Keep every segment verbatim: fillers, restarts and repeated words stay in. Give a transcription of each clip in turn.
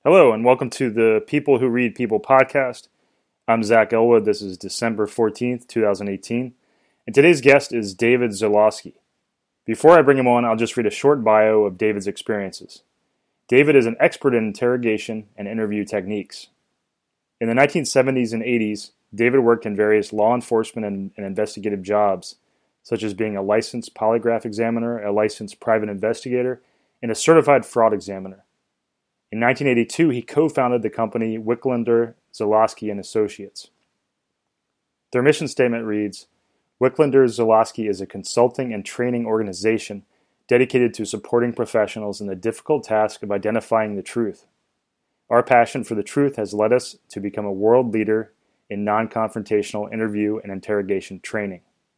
Hello, and welcome to the People Who Read People podcast. I'm Zach Elwood. This is December fourteenth, twenty eighteen, and today's guest is David Zulawski. Before I bring him on, I'll just read a short bio of David's experiences. David is an expert in interrogation and interview techniques. In the nineteen seventies and eighties, David worked in various law enforcement and, and investigative jobs, such as being a licensed polygraph examiner, a licensed private investigator, and a certified fraud examiner. In nineteen eighty-two, he co-founded the company Wicklander, Zulawski and Associates. Their mission statement reads, Wicklander Zulawski is a consulting and training organization dedicated to supporting professionals in the difficult task of identifying the truth. Our passion for the truth has led us to become a world leader in non-confrontational interview and interrogation training.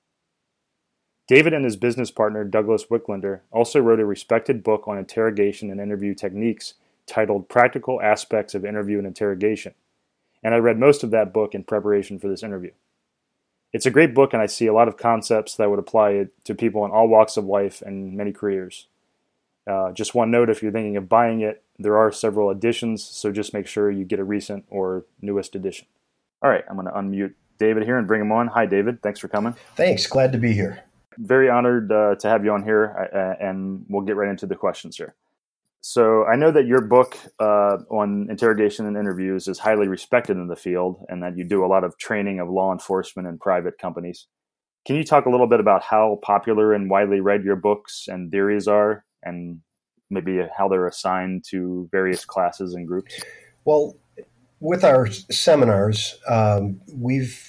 David and his business partner, Douglas Wicklander, also wrote a respected book on interrogation and interview techniques titled Practical Aspects of Interview and Interrogation, and I read most of that book in preparation for this interview. It's a great book, and I see a lot of concepts that would apply to people in all walks of life and many careers. Uh, just one note, if you're thinking of buying it, there are several editions, so just make sure you get a recent or newest edition. All right, I'm going to unmute David here and bring him on. Hi, David. Thanks for coming. Thanks. Glad to be here. Very honored uh, to have you on here, uh, and we'll get right into the questions here. So I know that your book uh, on interrogation and interviews is highly respected in the field, and that you do a lot of training of law enforcement and private companies. Can you talk a little bit about how popular and widely read your books and theories are, and maybe how they're assigned to various classes and groups? Well, with our seminars, um, we've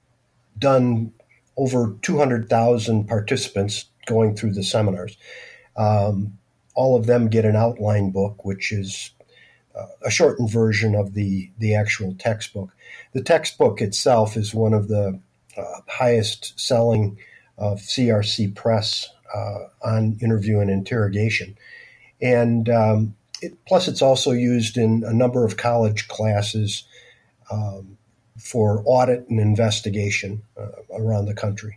done over two hundred thousand participants going through the seminars. Um, all of them get an outline book, which is uh, a shortened version of the, the actual textbook. The textbook itself is one of the uh, highest selling of C R C Press uh, on interview and interrogation. And um, it, plus it's also used in a number of college classes um, for audit and investigation uh, around the country.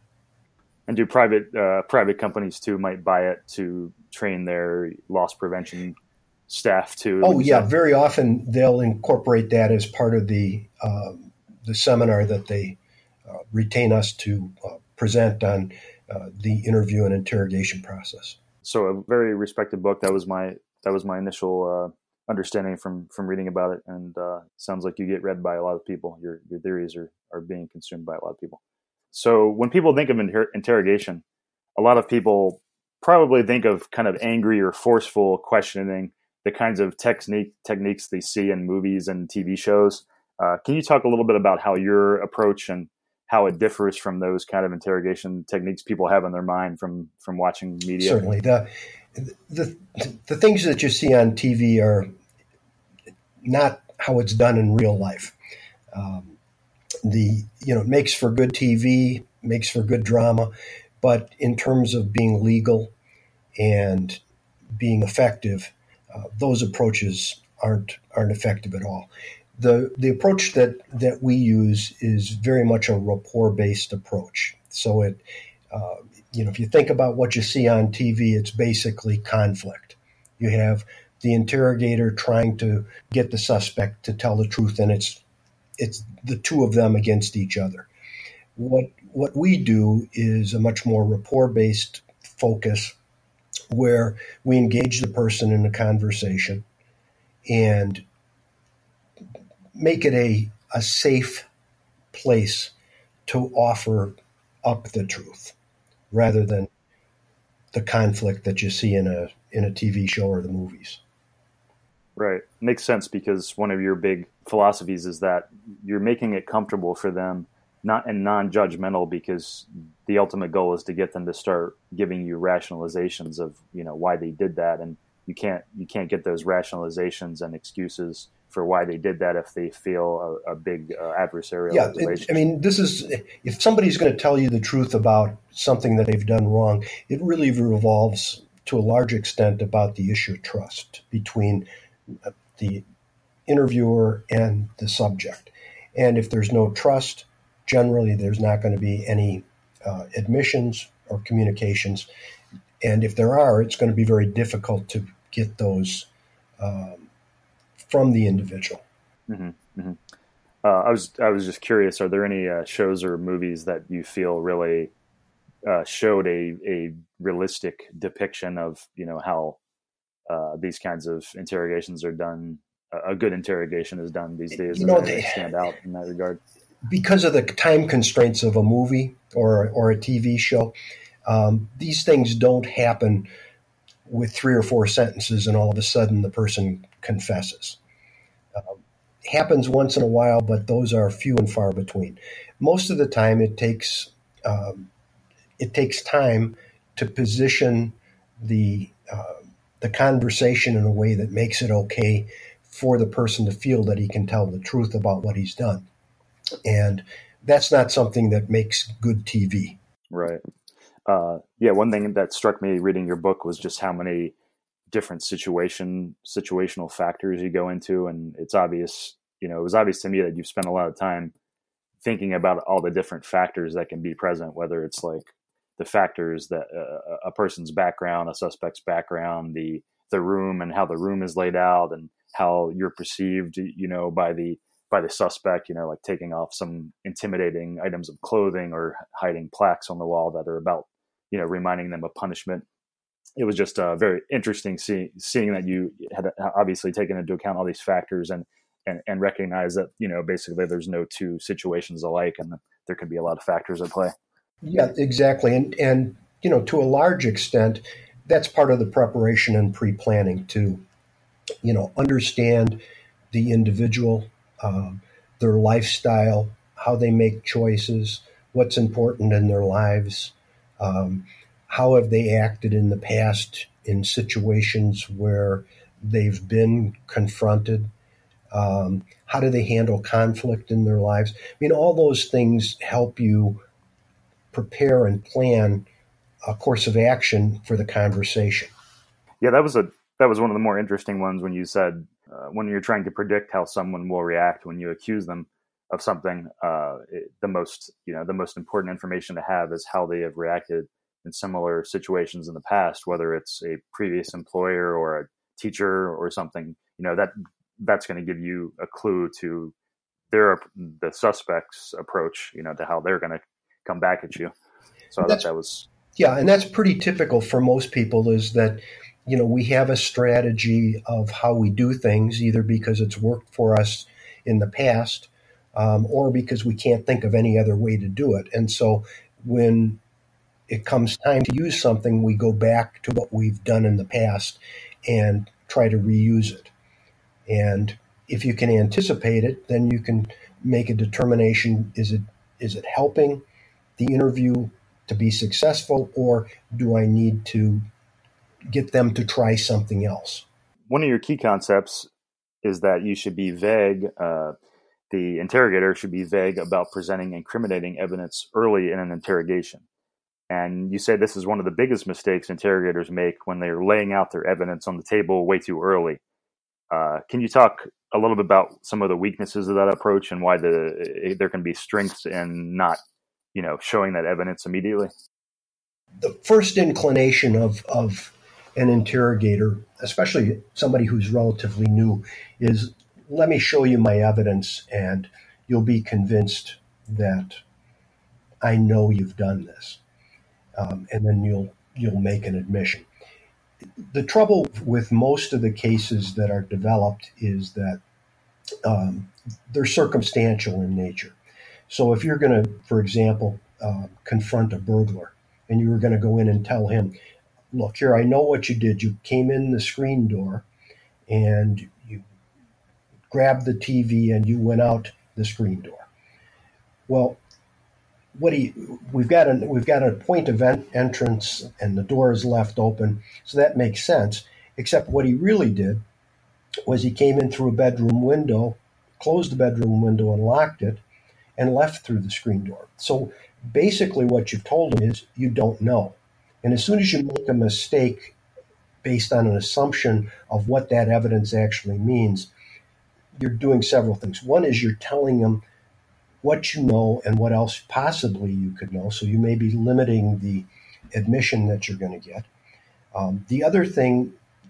And do private uh, private companies too might buy it to train their loss prevention staff too? Oh yeah, very often they'll incorporate that as part of the um, the seminar that they uh, retain us to uh, present on uh, the interview and interrogation process. So a very respected book. That was my that was my initial uh, understanding from from reading about it, and uh, sounds like you get read by a lot of people. Your your theories are are being consumed by a lot of people. So when people think of inter- interrogation, a lot of people probably think of kind of angry or forceful questioning, the kinds of technique techniques they see in movies and T V shows. Uh, can you talk a little bit about how your approach and how it differs from those kind of interrogation techniques people have in their mind from from watching media? Certainly. The the the things that you see on T V are not how it's done in real life. Um, the you know it makes for good T V, makes for good drama, but in terms of being legal and being effective, uh, those approaches aren't aren't effective at all. The the approach that, that we use is very much a rapport-based approach. So it uh, you know if you think about what you see on T V, it's basically conflict. You have the interrogator trying to get the suspect to tell the truth, and it's it's the two of them against each other. What what we do is a much more rapport-based focus, where we engage the person in a conversation and make it a, a safe place to offer up the truth, rather than the conflict that you see in a in a T V show or the movies. Right. Makes sense, because one of your big philosophies is that you're making it comfortable for them, not and non-judgmental, because the ultimate goal is to get them to start giving you rationalizations of, you know, why they did that. And you can't you can't get those rationalizations and excuses for why they did that if they feel a, a big uh, adversarial yeah, relationship. It, I mean, this is, if somebody's going to tell you the truth about something that they've done wrong, it really revolves to a large extent about the issue of trust between the interviewer and the subject. And if there's no trust, generally there's not going to be any uh, admissions or communications. And if there are, it's going to be very difficult to get those um, from the individual. Mm-hmm. Mm-hmm. Uh, I was I was just curious. Are there any uh, shows or movies that you feel really uh, showed a a realistic depiction of, you know, how uh, these kinds of interrogations are done? A good interrogation is done these days. You Does know, anything they, stand out in that regard? Because of the time constraints of a movie or or a T V show, um, these things don't happen with three or four sentences and all of a sudden the person confesses. Um, happens once in a while, but those are few and far between. Most of the time, it takes um, it takes time to position the uh, the conversation in a way that makes it okay for the person to feel that he can tell the truth about what he's done. And that's not something that makes good T V. Right. Uh, yeah. One thing that struck me reading your book was just how many different situation situational factors you go into, and it's obvious. You know, it was obvious to me that you've spent a lot of time thinking about all the different factors that can be present, whether it's like the factors that uh, a person's background, a suspect's background, the the room and how the room is laid out, and how you're perceived, you know, by the by the suspect, you know, like taking off some intimidating items of clothing or hiding plaques on the wall that are about, you know, reminding them of punishment. It was just uh, very interesting see, seeing that you had obviously taken into account all these factors and, and, and recognize that, you know, basically there's no two situations alike and there could be a lot of factors at play. Yeah, exactly. And, and you know, to a large extent, that's part of the preparation and pre-planning to, you know, understand the individual, um, their lifestyle, how they make choices, what's important in their lives, um, how have they acted in the past in situations where they've been confronted, um, how do they handle conflict in their lives. I mean, all those things help you prepare and plan a course of action for the conversation. Yeah, that was a that was one of the more interesting ones when you said uh, when you're trying to predict how someone will react when you accuse them of something. Uh, it, the most you know the most important information to have is how they have reacted in similar situations in the past, whether it's a previous employer or a teacher or something. You know that that's going to give you a clue to their the suspect's approach. You know to how they're going to come back at you. So I thought that was yeah, and that's pretty typical for most people. Is that you know, we have a strategy of how we do things, either because it's worked for us in the past um, or because we can't think of any other way to do it. And so when it comes time to use something, we go back to what we've done in the past and try to reuse it. And if you can anticipate it, then you can make a determination, is it is it helping the interview to be successful, or do I need to get them to try something else? One of your key concepts is that you should be vague. Uh, the interrogator should be vague about presenting incriminating evidence early in an interrogation. And you say this is one of the biggest mistakes interrogators make when they're laying out their evidence on the table way too early. Uh, can you talk a little bit about some of the weaknesses of that approach and why the there can be strengths in not, you know, showing that evidence immediately? The first inclination of of an interrogator, especially somebody who's relatively new, is let me show you my evidence and you'll be convinced that I know you've done this. Um, and then you'll you'll make an admission. The trouble with most of the cases that are developed is that um, they're circumstantial in nature. So if you're going to, for example, uh, confront a burglar and you were going to go in and tell him, look, here, I know what you did. You came in the screen door and you grabbed the T V and you went out the screen door. Well, what he we've got a we've got a point of en- entrance and the door is left open, so that makes sense. Except what he really did was he came in through a bedroom window, closed the bedroom window and locked it, and left through the screen door. So basically, what you've told him is you don't know. And as soon as you make a mistake based on an assumption of what that evidence actually means, you're doing several things. One is you're telling him what you know and what else possibly you could know. So you may be limiting the admission that you're going to get. Um, the other thing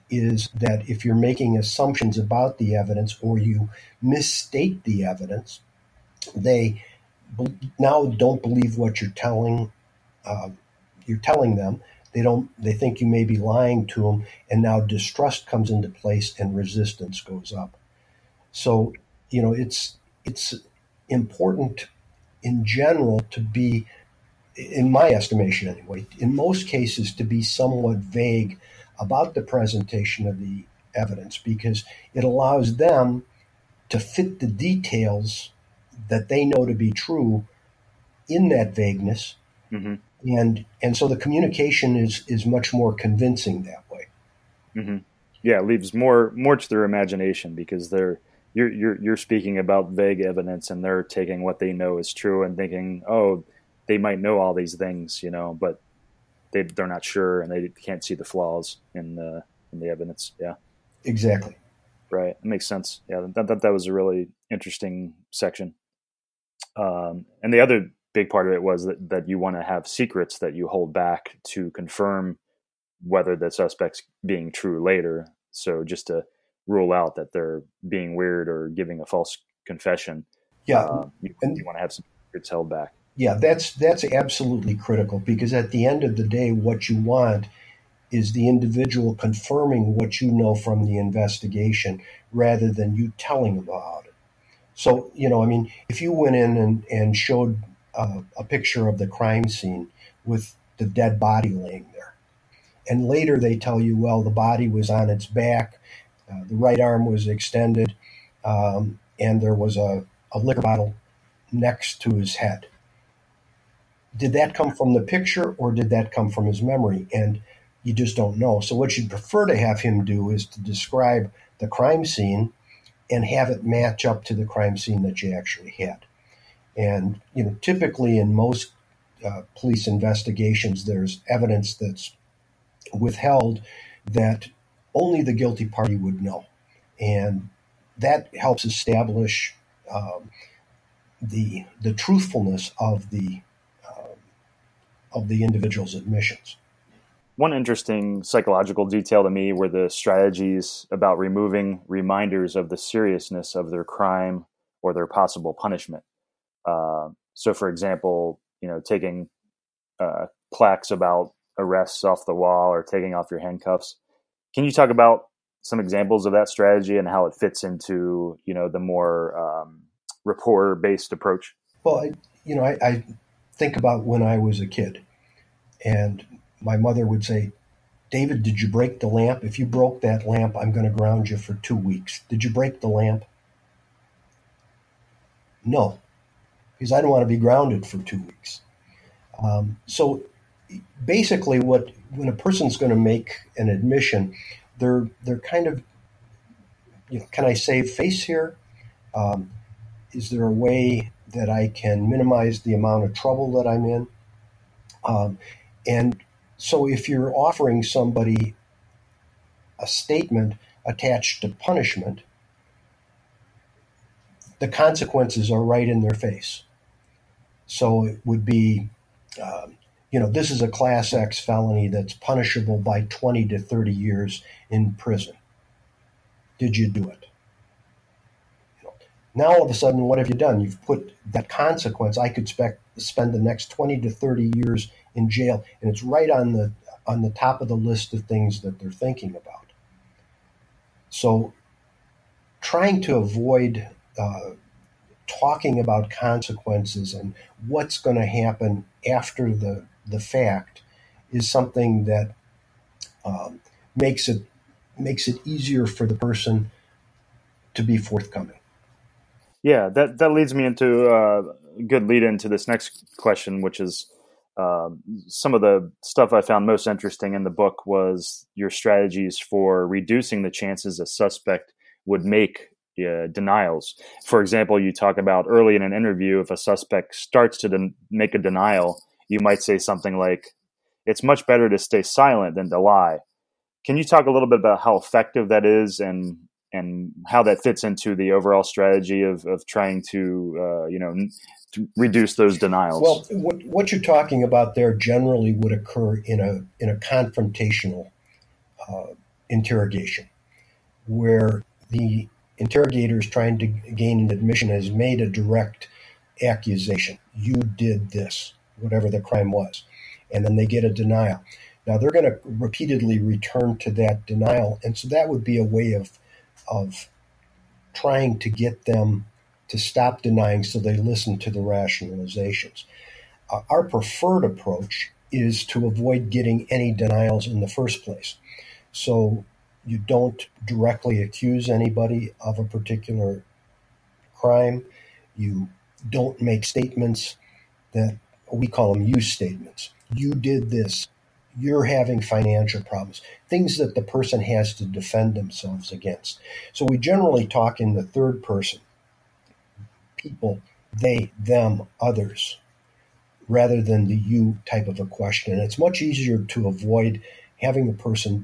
is that if you're making assumptions about the evidence or you misstate the evidence, they now don't believe what you're telling uh, you're telling them. They don't. They think you may be lying to them, and now distrust comes into place and resistance goes up. So, you know, it's it's important in general to be, in my estimation anyway, in most cases to be somewhat vague about the presentation of the evidence, because it allows them to fit the details that they know to be true in that vagueness. Mm-hmm. And and so the communication is is much more convincing that way. Mm-hmm. Yeah, it leaves more more to their imagination, because they're you're you're you're speaking about vague evidence, and they're taking what they know is true and thinking, oh, they might know all these things, you know, but they they're not sure and they can't see the flaws in the in the evidence. Yeah, exactly. Right, that makes sense. Yeah, that that, that was a really interesting section. Um, and the other big part of it was that, that you want to have secrets that you hold back to confirm whether the suspect's being true later. So just to rule out that they're being weird or giving a false confession. Yeah, uh, you, and, you want to have some secrets held back. Yeah, that's that's absolutely critical, because at the end of the day, what you want is the individual confirming what you know from the investigation rather than you telling about it. So, you know, I mean, if you went in and, and showed uh, a picture of the crime scene with the dead body laying there, and later they tell you, well, the body was on its back, uh, the right arm was extended, um, and there was a, a liquor bottle next to his head. Did that come from the picture or did that come from his memory? And you just don't know. So what you'd prefer to have him do is to describe the crime scene and have it match up to the crime scene that you actually had. And, you know, typically in most uh, police investigations, there's evidence that's withheld that only the guilty party would know. And that helps establish um, the the truthfulness of the uh, of the individual's admissions. One interesting psychological detail to me were the strategies about removing reminders of the seriousness of their crime or their possible punishment. Uh, so, for example, you know, taking uh, plaques about arrests off the wall or taking off your handcuffs. Can you talk about some examples of that strategy and how it fits into, you know, the more um, rapport-based approach? Well, I, you know, I, I think about when I was a kid, and my mother would say, David, did you break the lamp? If you broke that lamp, I'm going to ground you for two weeks. Did you break the lamp? No, because I don't want to be grounded for two weeks. Um, so basically, what when a person's going to make an admission, they're they're kind of, you know, can I save face here? Um, is there a way that I can minimize the amount of trouble that I'm in? Um, and so if you're offering somebody a statement attached to punishment, the consequences are right in their face. So it would be, um, you know, this is a Class X felony that's punishable by twenty to thirty years in prison. Did you do it? You know, now all of a sudden, what have you done? You've put that consequence. I could spec, spend the next twenty to thirty years in jail, and it's right on the on the top of the list of things that they're thinking about. So trying to avoid uh, talking about consequences and what's going to happen after the, the fact is something that um, makes it makes it easier for the person to be forthcoming. Yeah, that, that leads me into uh, a good lead into this next question, which is uh, some of the stuff I found most interesting in the book was your strategies for reducing the chances a suspect would make uh, denials. For example, you talk about early in an interview, if a suspect starts to den- make a denial, you might say something like, it's much better to stay silent than to lie. Can you talk a little bit about how effective that is and and how that fits into the overall strategy of, of trying to, uh, you know, to reduce those denials? Well, what, what you're talking about there generally would occur in a in a confrontational uh, interrogation, where the interrogator is trying to gain an admission, has made a direct accusation. You did this, whatever the crime was. And then they get a denial. Now, they're going to repeatedly return to that denial. And so that would be a way of, of trying to get them to stop denying so they listen to the rationalizations. Uh, our preferred approach is to avoid getting any denials in the first place. So you don't directly accuse anybody of a particular crime. You don't make statements that we call them use statements. You did this. You're having financial problems, things that the person has to defend themselves against. So we generally talk in the third person, people, they, them, others, rather than the you type of a question. And it's much easier to avoid having a person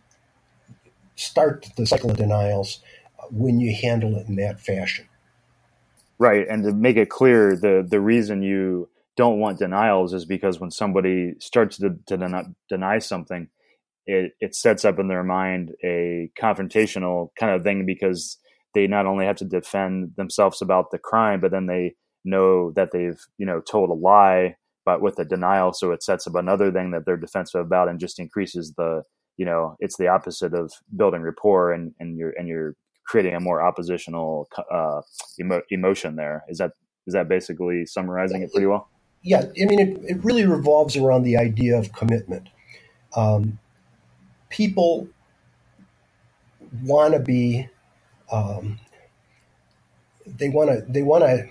start the cycle of denials when you handle it in that fashion. Right. And to make it clear, the, the reason you don't want denials is because when somebody starts to, to deny, deny something, it, it sets up in their mind a confrontational kind of thing, because they not only have to defend themselves about the crime, but then they know that they've, you know, told a lie, but with the denial. So it sets up another thing that they're defensive about and just increases the, you know, it's the opposite of building rapport, and, and you're, and you're creating a more oppositional uh, emo- emotion there. Is that, is that basically summarizing it pretty well? Yeah, I mean, it, it really revolves around the idea of commitment. Um, people want to be, um, they want to, they want to,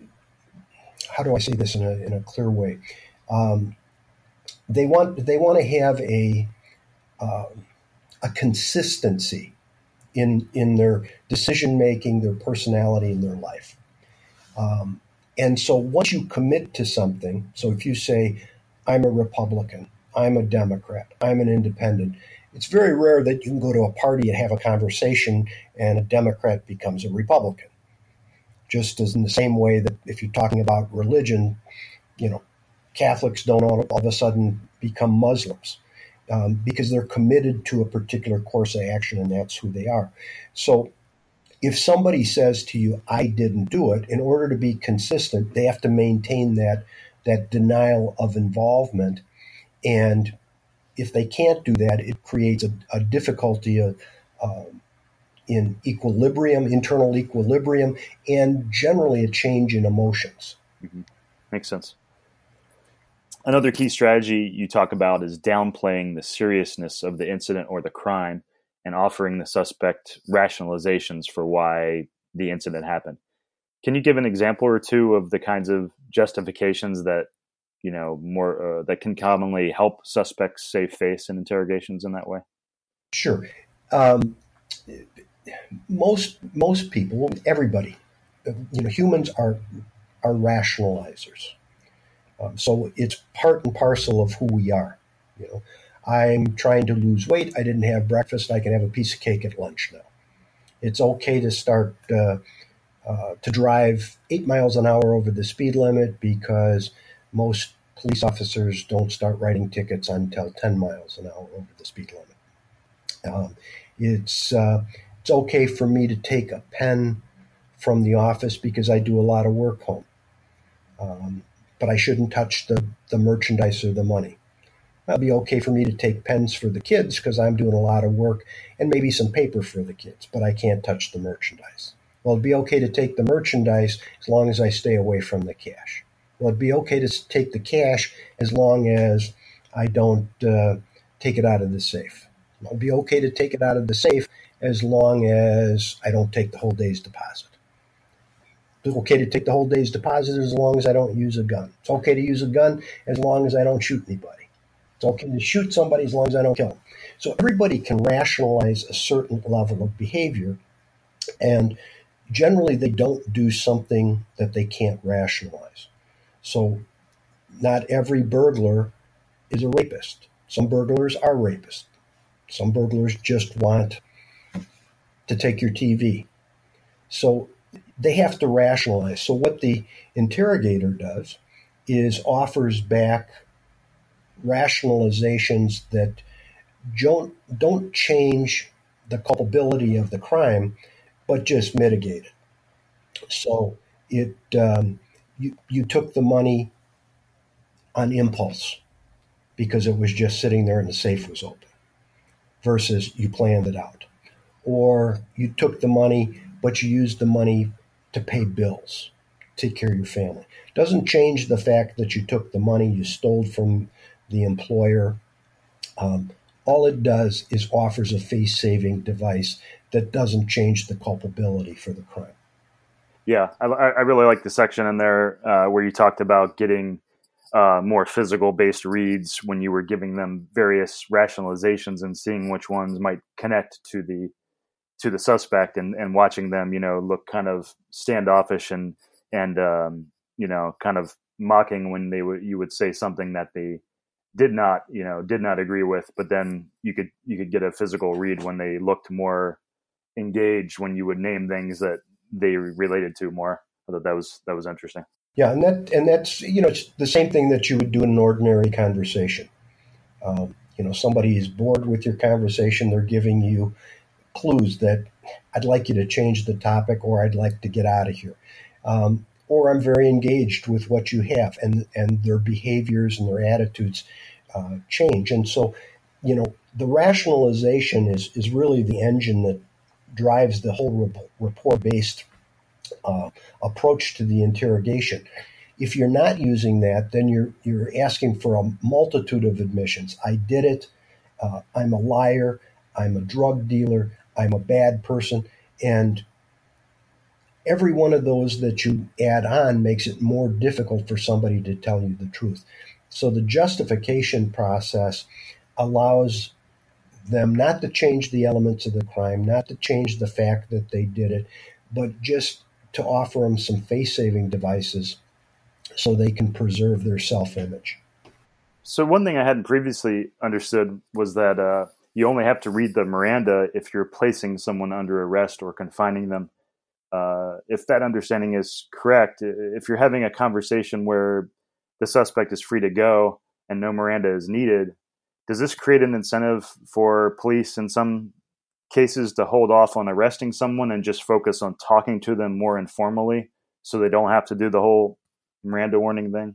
how do I say this in a, in a clear way? Um, they want, they want to have a, uh, a consistency in, in their decision-making, their personality, and their life. Um, And so once you commit to something, so if you say, I'm a Republican, I'm a Democrat, I'm an independent, it's very rare that you can go to a party and have a conversation and a Democrat becomes a Republican. Just as in the same way that if you're talking about religion, you know, Catholics don't all, all of a sudden become Muslims um, because they're committed to a particular course of action, and that's who they are. So if somebody says to you, I didn't do it, in order to be consistent, they have to maintain that, that denial of involvement. And if they can't do that, it creates a, a difficulty of, uh, in equilibrium, internal equilibrium, and generally a change in emotions. Mm-hmm. Makes sense. Another key strategy you talk about is downplaying the seriousness of the incident or the crime and offering the suspect rationalizations for why the incident happened. Can you give an example or two of the kinds of justifications that, you know, more uh, that can commonly help suspects save face in interrogations in that way? Sure. Um, most most people, everybody, you know, humans are are rationalizers. Um, so it's part and parcel of who we are. You know, I'm trying to lose weight. I didn't have breakfast. I can have a piece of cake at lunch now. It's okay to start uh, uh, to drive eight miles an hour over the speed limit because most police officers don't start writing tickets until ten miles an hour over the speed limit. Um, it's uh, it's okay for me to take a pen from the office because I do a lot of work home. Um, but I shouldn't touch the, the merchandise or the money. It'll be okay for me to take pens for the kids because I'm doing a lot of work and maybe some paper for the kids, but I can't touch the merchandise. Well, it'd be okay to take the merchandise as long as I stay away from the cash. Well, it'd be okay to take the cash as long as I don't uh, take it out of the safe. It'd be okay to take it out of the safe as long as I don't take the whole day's deposit. It's okay to take the whole day's deposit as long as I don't use a gun. It's okay to use a gun as long as I don't shoot anybody. It's okay to shoot somebody as long as I don't kill them. So everybody can rationalize a certain level of behavior, and generally they don't do something that they can't rationalize. So not every burglar is a rapist. Some burglars are rapists. Some burglars just want to take your T V. So they have to rationalize. So what the interrogator does is offers back rationalizations that don't don't change the culpability of the crime, but just mitigate it. So it um, you you took the money on impulse because it was just sitting there and the safe was open, versus you planned it out, or you took the money but you used the money to pay bills, take care of your family. Doesn't change the fact that you took the money you stole from the employer. Um, all it does is offers a face-saving device that doesn't change the culpability for the crime. Yeah, I, I really like the section in there uh, where you talked about getting uh, more physical-based reads when you were giving them various rationalizations and seeing which ones might connect to the to the suspect, and, and watching them, you know, look kind of standoffish and and um, you know, kind of mocking when they would you would say something that they did not, you know, did not agree with, but then you could you could get a physical read when they looked more engaged when you would name things that they related to more. I thought that was that was interesting. Yeah, and that and that's you know it's the same thing that you would do in an ordinary conversation. Um, you know, somebody is bored with your conversation; they're giving you clues that I'd like you to change the topic, or I'd like to get out of here, um, or I'm very engaged with what you have, and and their behaviors and their attitudes uh, change, and so you know the rationalization is is really the engine that drives the whole rapport-based uh, approach to the interrogation. If you're not using that, then you're you're asking for a multitude of admissions. I did it. Uh, I'm a liar. I'm a drug dealer. I'm a bad person. And every one of those that you add on makes it more difficult for somebody to tell you the truth. So the justification process allows them not to change the elements of the crime, not to change the fact that they did it, but just to offer them some face-saving devices so they can preserve their self-image. So one thing I hadn't previously understood was that uh, you only have to read the Miranda if you're placing someone under arrest or confining them. Uh, if that understanding is correct, if you're having a conversation where the suspect is free to go and no Miranda is needed, does this create an incentive for police in some cases to hold off on arresting someone and just focus on talking to them more informally so they don't have to do the whole Miranda warning thing?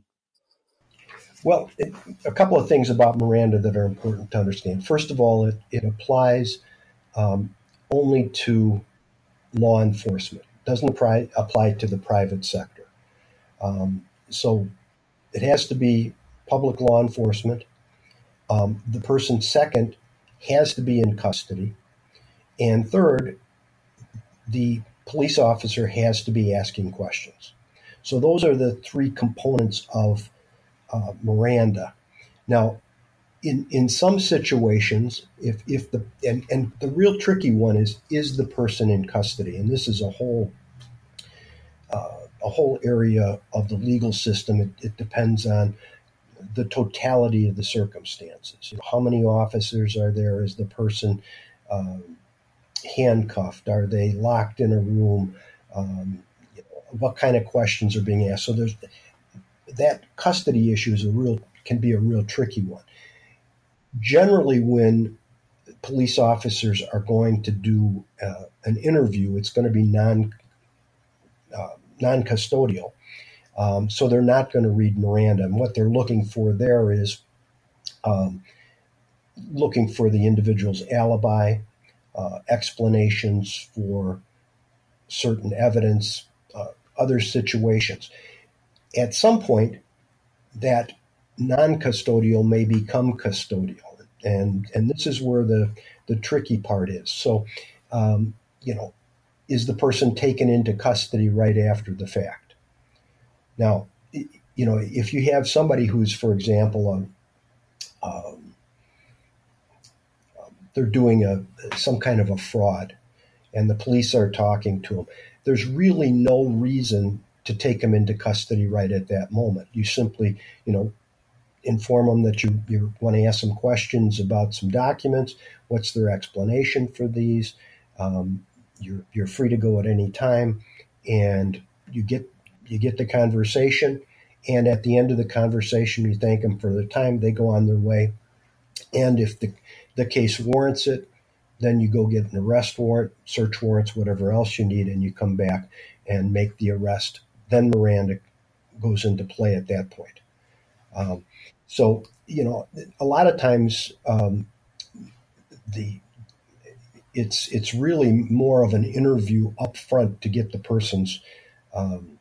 Well, it, a couple of things about Miranda that are important to understand. First of all, it, it applies um, only to law enforcement. It doesn't apply, apply to the private sector. Um, so it has to be public law enforcement. Um, the person, second, has to be in custody. And third, the police officer has to be asking questions. So those are the three components of uh, Miranda. Now, in, in some situations, if, if the and, and the real tricky one is, is the person in custody? And this is a whole uh, a whole area of the legal system. It, it depends on the totality of the circumstances. You know, how many officers are there? Is the person um, handcuffed? Are they locked in a room? Um, you know, what kind of questions are being asked? So there's that custody issue is a real can be a real tricky one. Generally, when police officers are going to do uh, an interview, it's going to be non uh, non-custodial. Um, so they're not going to read Miranda. And what they're looking for there is um, looking for the individual's alibi, uh, explanations for certain evidence, uh, other situations. At some point, that non-custodial may become custodial. And and this is where the, the tricky part is. So, um, you know, is the person taken into custody right after the fact? Now, you know, if you have somebody who's, for example, um, um, they're doing a some kind of a fraud, and the police are talking to them, there's really no reason to take them into custody right at that moment. You simply, you know, inform them that you, you want to ask some questions about some documents. What's their explanation for these? Um, you're you're free to go at any time, and you get you get the conversation. And at the end of the conversation, you thank them for their time. They go on their way. And if the the case warrants it, then you go get an arrest warrant, search warrants, whatever else you need, and you come back and make the arrest. Then Miranda goes into play at that point. Um, so, you know, a lot of times um, the it's it's really more of an interview up front to get the person's um,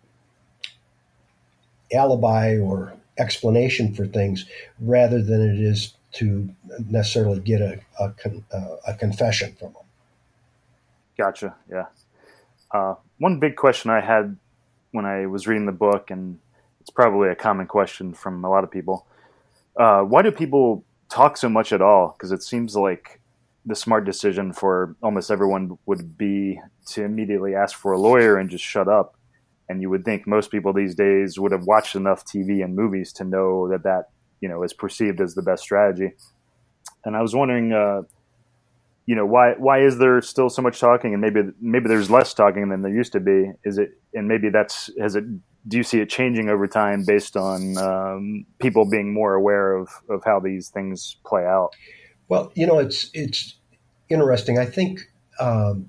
alibi or explanation for things, rather than it is to necessarily get a a, con, uh, a confession from them. Gotcha. Yeah. Uh, one big question I had when I was reading the book, and it's probably a common question from a lot of people: uh, why do people talk so much at all? Because it seems like the smart decision for almost everyone would be to immediately ask for a lawyer and just shut up. And you would think most people these days would have watched enough T V and movies to know that that, you know, is perceived as the best strategy. And I was wondering, uh, you know, why why is there still so much talking, and maybe maybe there's less talking than there used to be? Is it, and maybe that's, has it, do you see it changing over time based on um, people being more aware of, of how these things play out? Well, you know, it's it's interesting. I think um,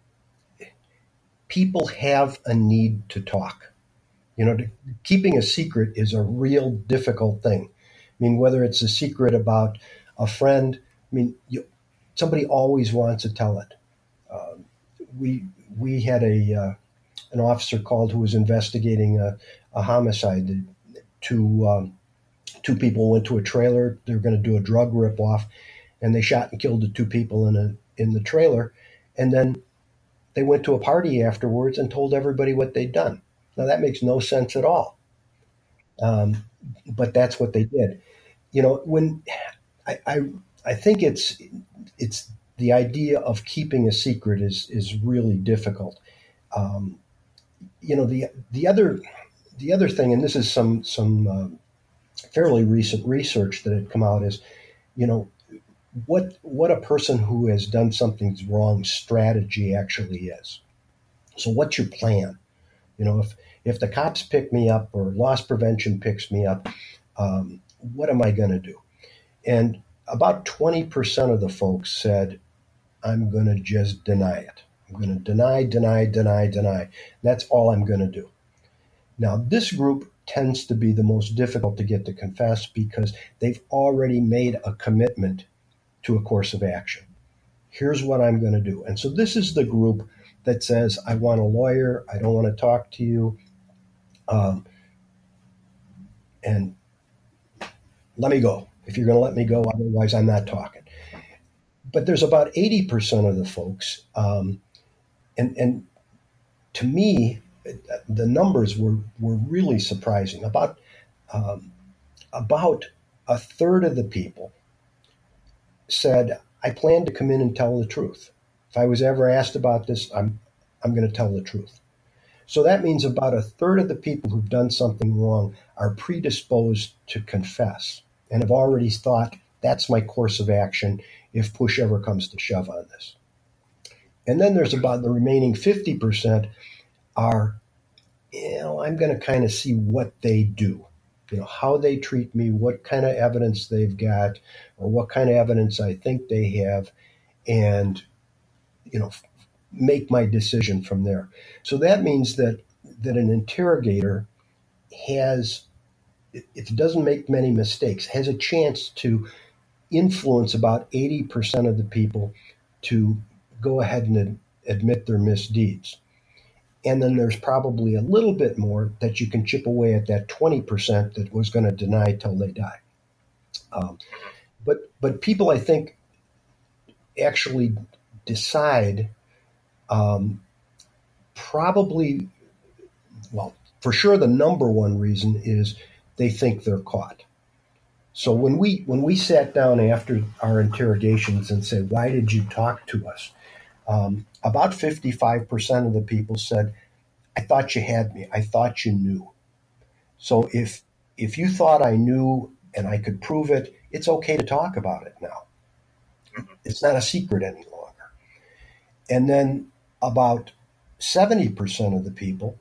people have a need to talk. You know, to, keeping a secret is a real difficult thing. I mean, whether it's a secret about a friend, I mean, you, somebody always wants to tell it. Uh, we we had a uh, an officer called who was investigating a, a homicide. Two um, two people went to a trailer. They were going to do a drug ripoff, and they shot and killed the two people in a in the trailer. And then they went to a party afterwards and told everybody what they'd done. Now that makes no sense at all, um, but that's what they did. You know, when I, I I think it's it's the idea of keeping a secret is is really difficult. Um, you know, the the other the other thing, and this is some some uh, fairly recent research that had come out, is, you know, what what a person who has done something wrong strategy actually is. So what's your plan? You know, if if the cops pick me up or loss prevention picks me up, um, what am I going to do? And about twenty percent of the folks said, I'm going to just deny it. I'm going to deny, deny, deny, deny. That's all I'm going to do. Now, this group tends to be the most difficult to get to confess because they've already made a commitment to a course of action. Here's what I'm going to do. And so this is the group that says, I want a lawyer. I don't want to talk to you. Um, and let me go. If you're going to let me go, otherwise I'm not talking. But there's about eighty percent of the folks. Um, and, and to me, the numbers were, were really surprising. About, um, about a third of the people said, I plan to come in and tell the truth. If I was ever asked about this, I'm I'm going to tell the truth. So that means about a third of the people who've done something wrong are predisposed to confess and have already thought, that's my course of action if push ever comes to shove on this. And then there's about the remaining fifty percent are, you know, I'm going to kind of see what they do. You know, how they treat me, what kind of evidence they've got, or what kind of evidence I think they have, and, you know, make my decision from there. So that means that that an interrogator has, if it doesn't make many mistakes, has a chance to influence about eighty percent of the people to go ahead and admit their misdeeds. And then there's probably a little bit more that you can chip away at that twenty percent that was going to deny till they die. Um, but but people, I think, actually decide um, probably, well, for sure the number one reason is they think they're caught. So when we when we sat down after our interrogations and said, why did you talk to us? Um, about fifty-five percent of the people said, I thought you had me. I thought you knew. So if if you thought I knew and I could prove it, it's okay to talk about it now. It's not a secret any longer. And then about seventy percent of the people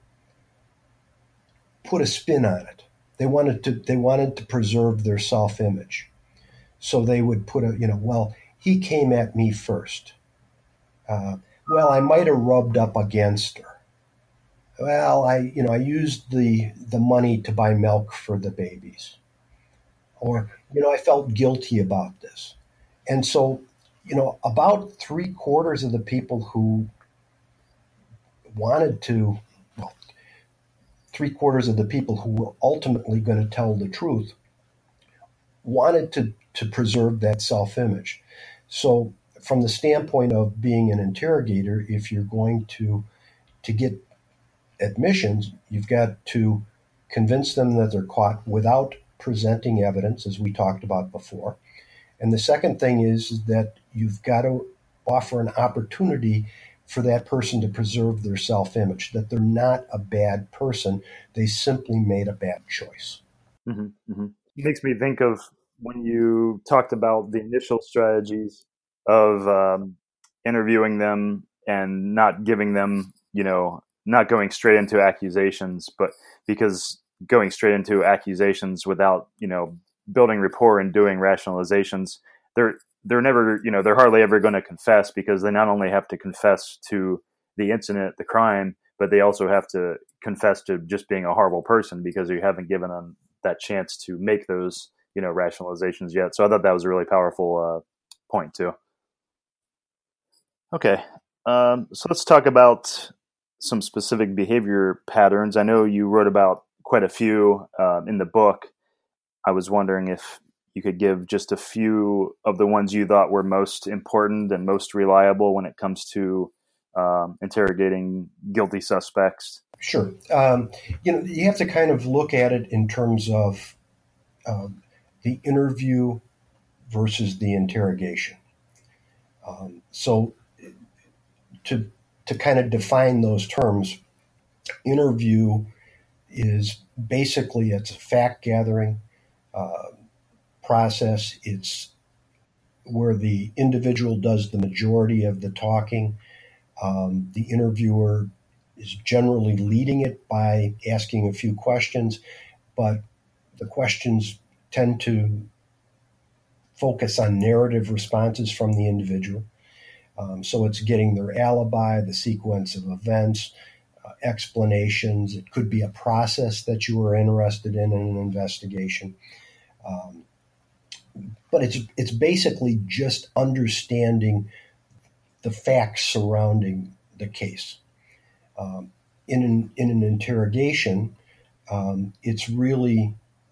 put a spin on it. They wanted to they wanted to preserve their self-image. So they would put a, you know, well, he came at me first. Uh, well, I might have rubbed up against her. Well, I, you know, I used the the money to buy milk for the babies, or you know, I felt guilty about this, and so, you know, about three quarters of the people who wanted to, well, three quarters of the people who were ultimately going to tell the truth wanted to to preserve that self-image. So, from the standpoint of being an interrogator, if you're going to to get admissions, you've got to convince them that they're caught without presenting evidence, as we talked about before. And the second thing is, is that you've got to offer an opportunity for that person to preserve their self-image, that they're not a bad person. They simply made a bad choice. Mm-hmm, mm-hmm. It makes me think of when you talked about the initial strategies of um, interviewing them and not giving them, you know, not going straight into accusations, but because going straight into accusations without, you know, building rapport and doing rationalizations, they're they're never, you know, they're hardly ever going to confess, because they not only have to confess to the incident, the crime, but they also have to confess to just being a horrible person, because you haven't given them that chance to make those, you know, rationalizations yet. So I thought that was a really powerful uh, point too. Okay, um, so let's talk about some specific behavior patterns. I know you wrote about quite a few uh, in the book. I was wondering if you could give just a few of the ones you thought were most important and most reliable when it comes to um, interrogating guilty suspects. Sure. Um, you know, you have to kind of look at it in terms of um, the interview versus the interrogation. Um, so to to kind of define those terms, interview is basically, it's a fact gathering uh, process. It's where the individual does the majority of the talking. Um, the interviewer is generally leading it by asking a few questions, but the questions tend to focus on narrative responses from the individual. Um, so it's getting their alibi, the sequence of events, uh, explanations. It could be a process that you are interested in in an investigation. Um, but it's it's basically just understanding the facts surrounding the case. Um, in an in an interrogation, um, it's really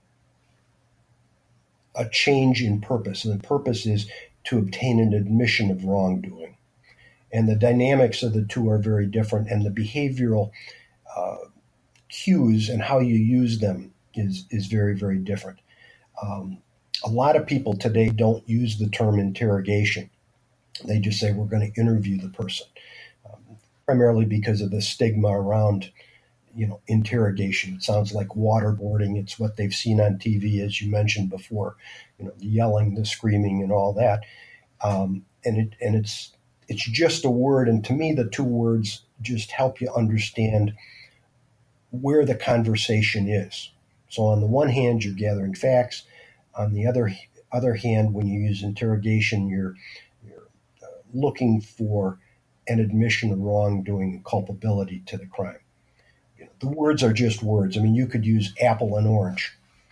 a change in purpose, and the purpose is to obtain an admission of wrongdoing. And the dynamics of the two are very different, and the behavioral uh, cues and how you use them is is very, very different. Um, a lot of people today don't use the term interrogation. They just say we're going to interview the person, um, primarily because of the stigma around, you know, interrogation. It sounds like waterboarding. It's what they've seen on T V, as you mentioned before, you know, the yelling, the screaming, and all that. Um, and it and it's it's just a word. And to me, the two words just help you understand where the conversation is. So on the one hand, you're gathering facts. On the other other hand, when you use interrogation, you're you're uh, looking for an admission of wrongdoing and culpability to the crime. You know, the words are just words. I mean, you could use apple and orange.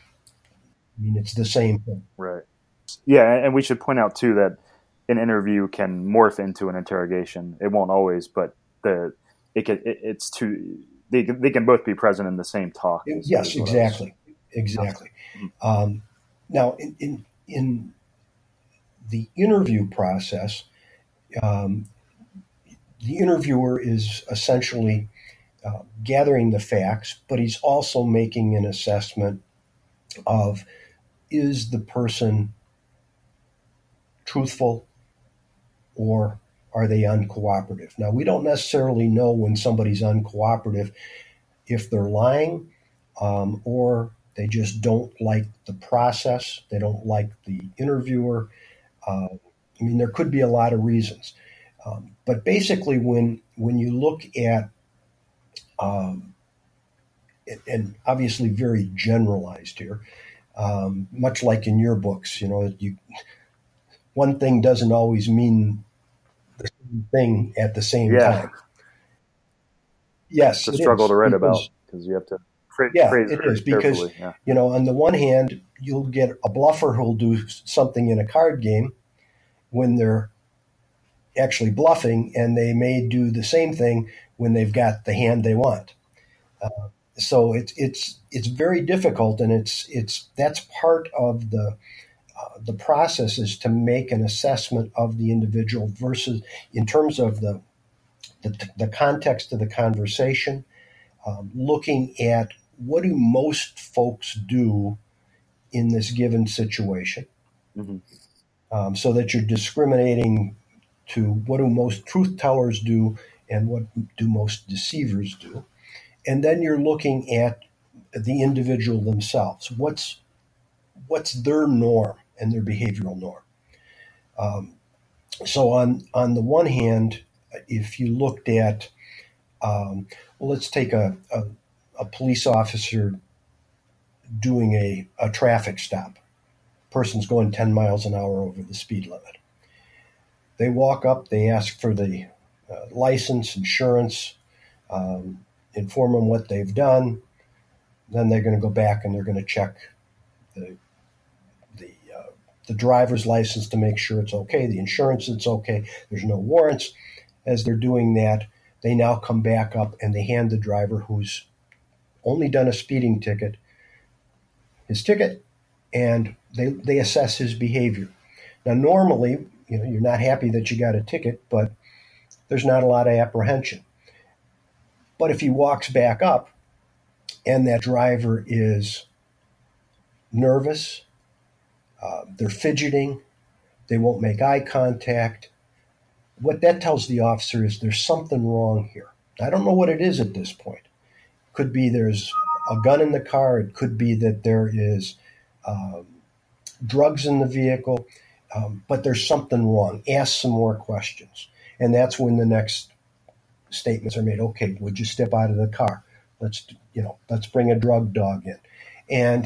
I mean, it's the same thing. Right. Yeah, and we should point out too that an interview can morph into an interrogation. It won't always, but the it can it, it's two. They they can both be present in the same talk. Is, yes, is exactly, exactly. Mm-hmm. Um, now, in, in in the interview process, um, the interviewer is essentially uh, gathering the facts, but he's also making an assessment of, is the person truthful or are they uncooperative? Now, we don't necessarily know when somebody's uncooperative if they're lying um, or they just don't like the process. They don't like the interviewer. Uh, I mean, there could be a lot of reasons. Um, but basically, when when you look at, um, and obviously very generalized here, um, much like in your books, you know, you one thing doesn't always mean the same thing at the same Yeah. time. Yes, It's a it struggle is, to write because, about because you have to phrase, yeah, phrase it very is because, carefully. Yeah. you know, on the one hand, you'll get a bluffer who'll do something in a card game when they're actually bluffing, and they may do the same thing when they've got the hand they want. Uh, so it's it's it's very difficult, and it's it's that's part of the uh, the process is to make an assessment of the individual versus in terms of the the, the context of the conversation, um, looking at what do most folks do in this given situation, Mm-hmm. um, so that you're discriminating to what do most truth tellers do and what do most deceivers do. And then you're looking at the individual themselves. What's what's their norm and their behavioral norm? Um, so on on the one hand, if you looked at, um, well, let's take a, a, a police officer doing a, a traffic stop. Person's going ten miles an hour over the speed limit. They walk up, they ask for the uh, license, insurance, um, inform them what they've done. Then they're going to go back and they're going to check the the uh, the driver's license to make sure it's okay, the insurance it's okay, there's no warrants. As they're doing that, they now come back up and they hand the driver who's only done a speeding ticket his ticket, and they they assess his behavior. Now, normally, you know, you're not happy that you got a ticket, but there's not a lot of apprehension. But if he walks back up and that driver is nervous, uh, they're fidgeting, they won't make eye contact, what that tells the officer is there's something wrong here. I don't know what it is at this point. Could be there's a gun in the car. It could be that there is um, drugs in the vehicle, um, but there's something wrong. Ask some more questions. And that's when the next statements are made. Okay, would you step out of the car? Let's, you know, let's bring a drug dog in. And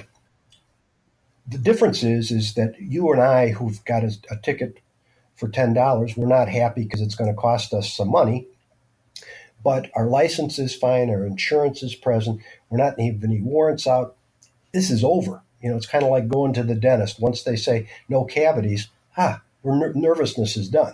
the difference is, is that you and I who've got a, a ticket for ten dollars, we're not happy because it's going to cost us some money. But our license is fine, our insurance is present, we're not having any warrants out. This is over. You know, it's kind of like going to the dentist. Once they say no cavities, ah, ner- nervousness is done.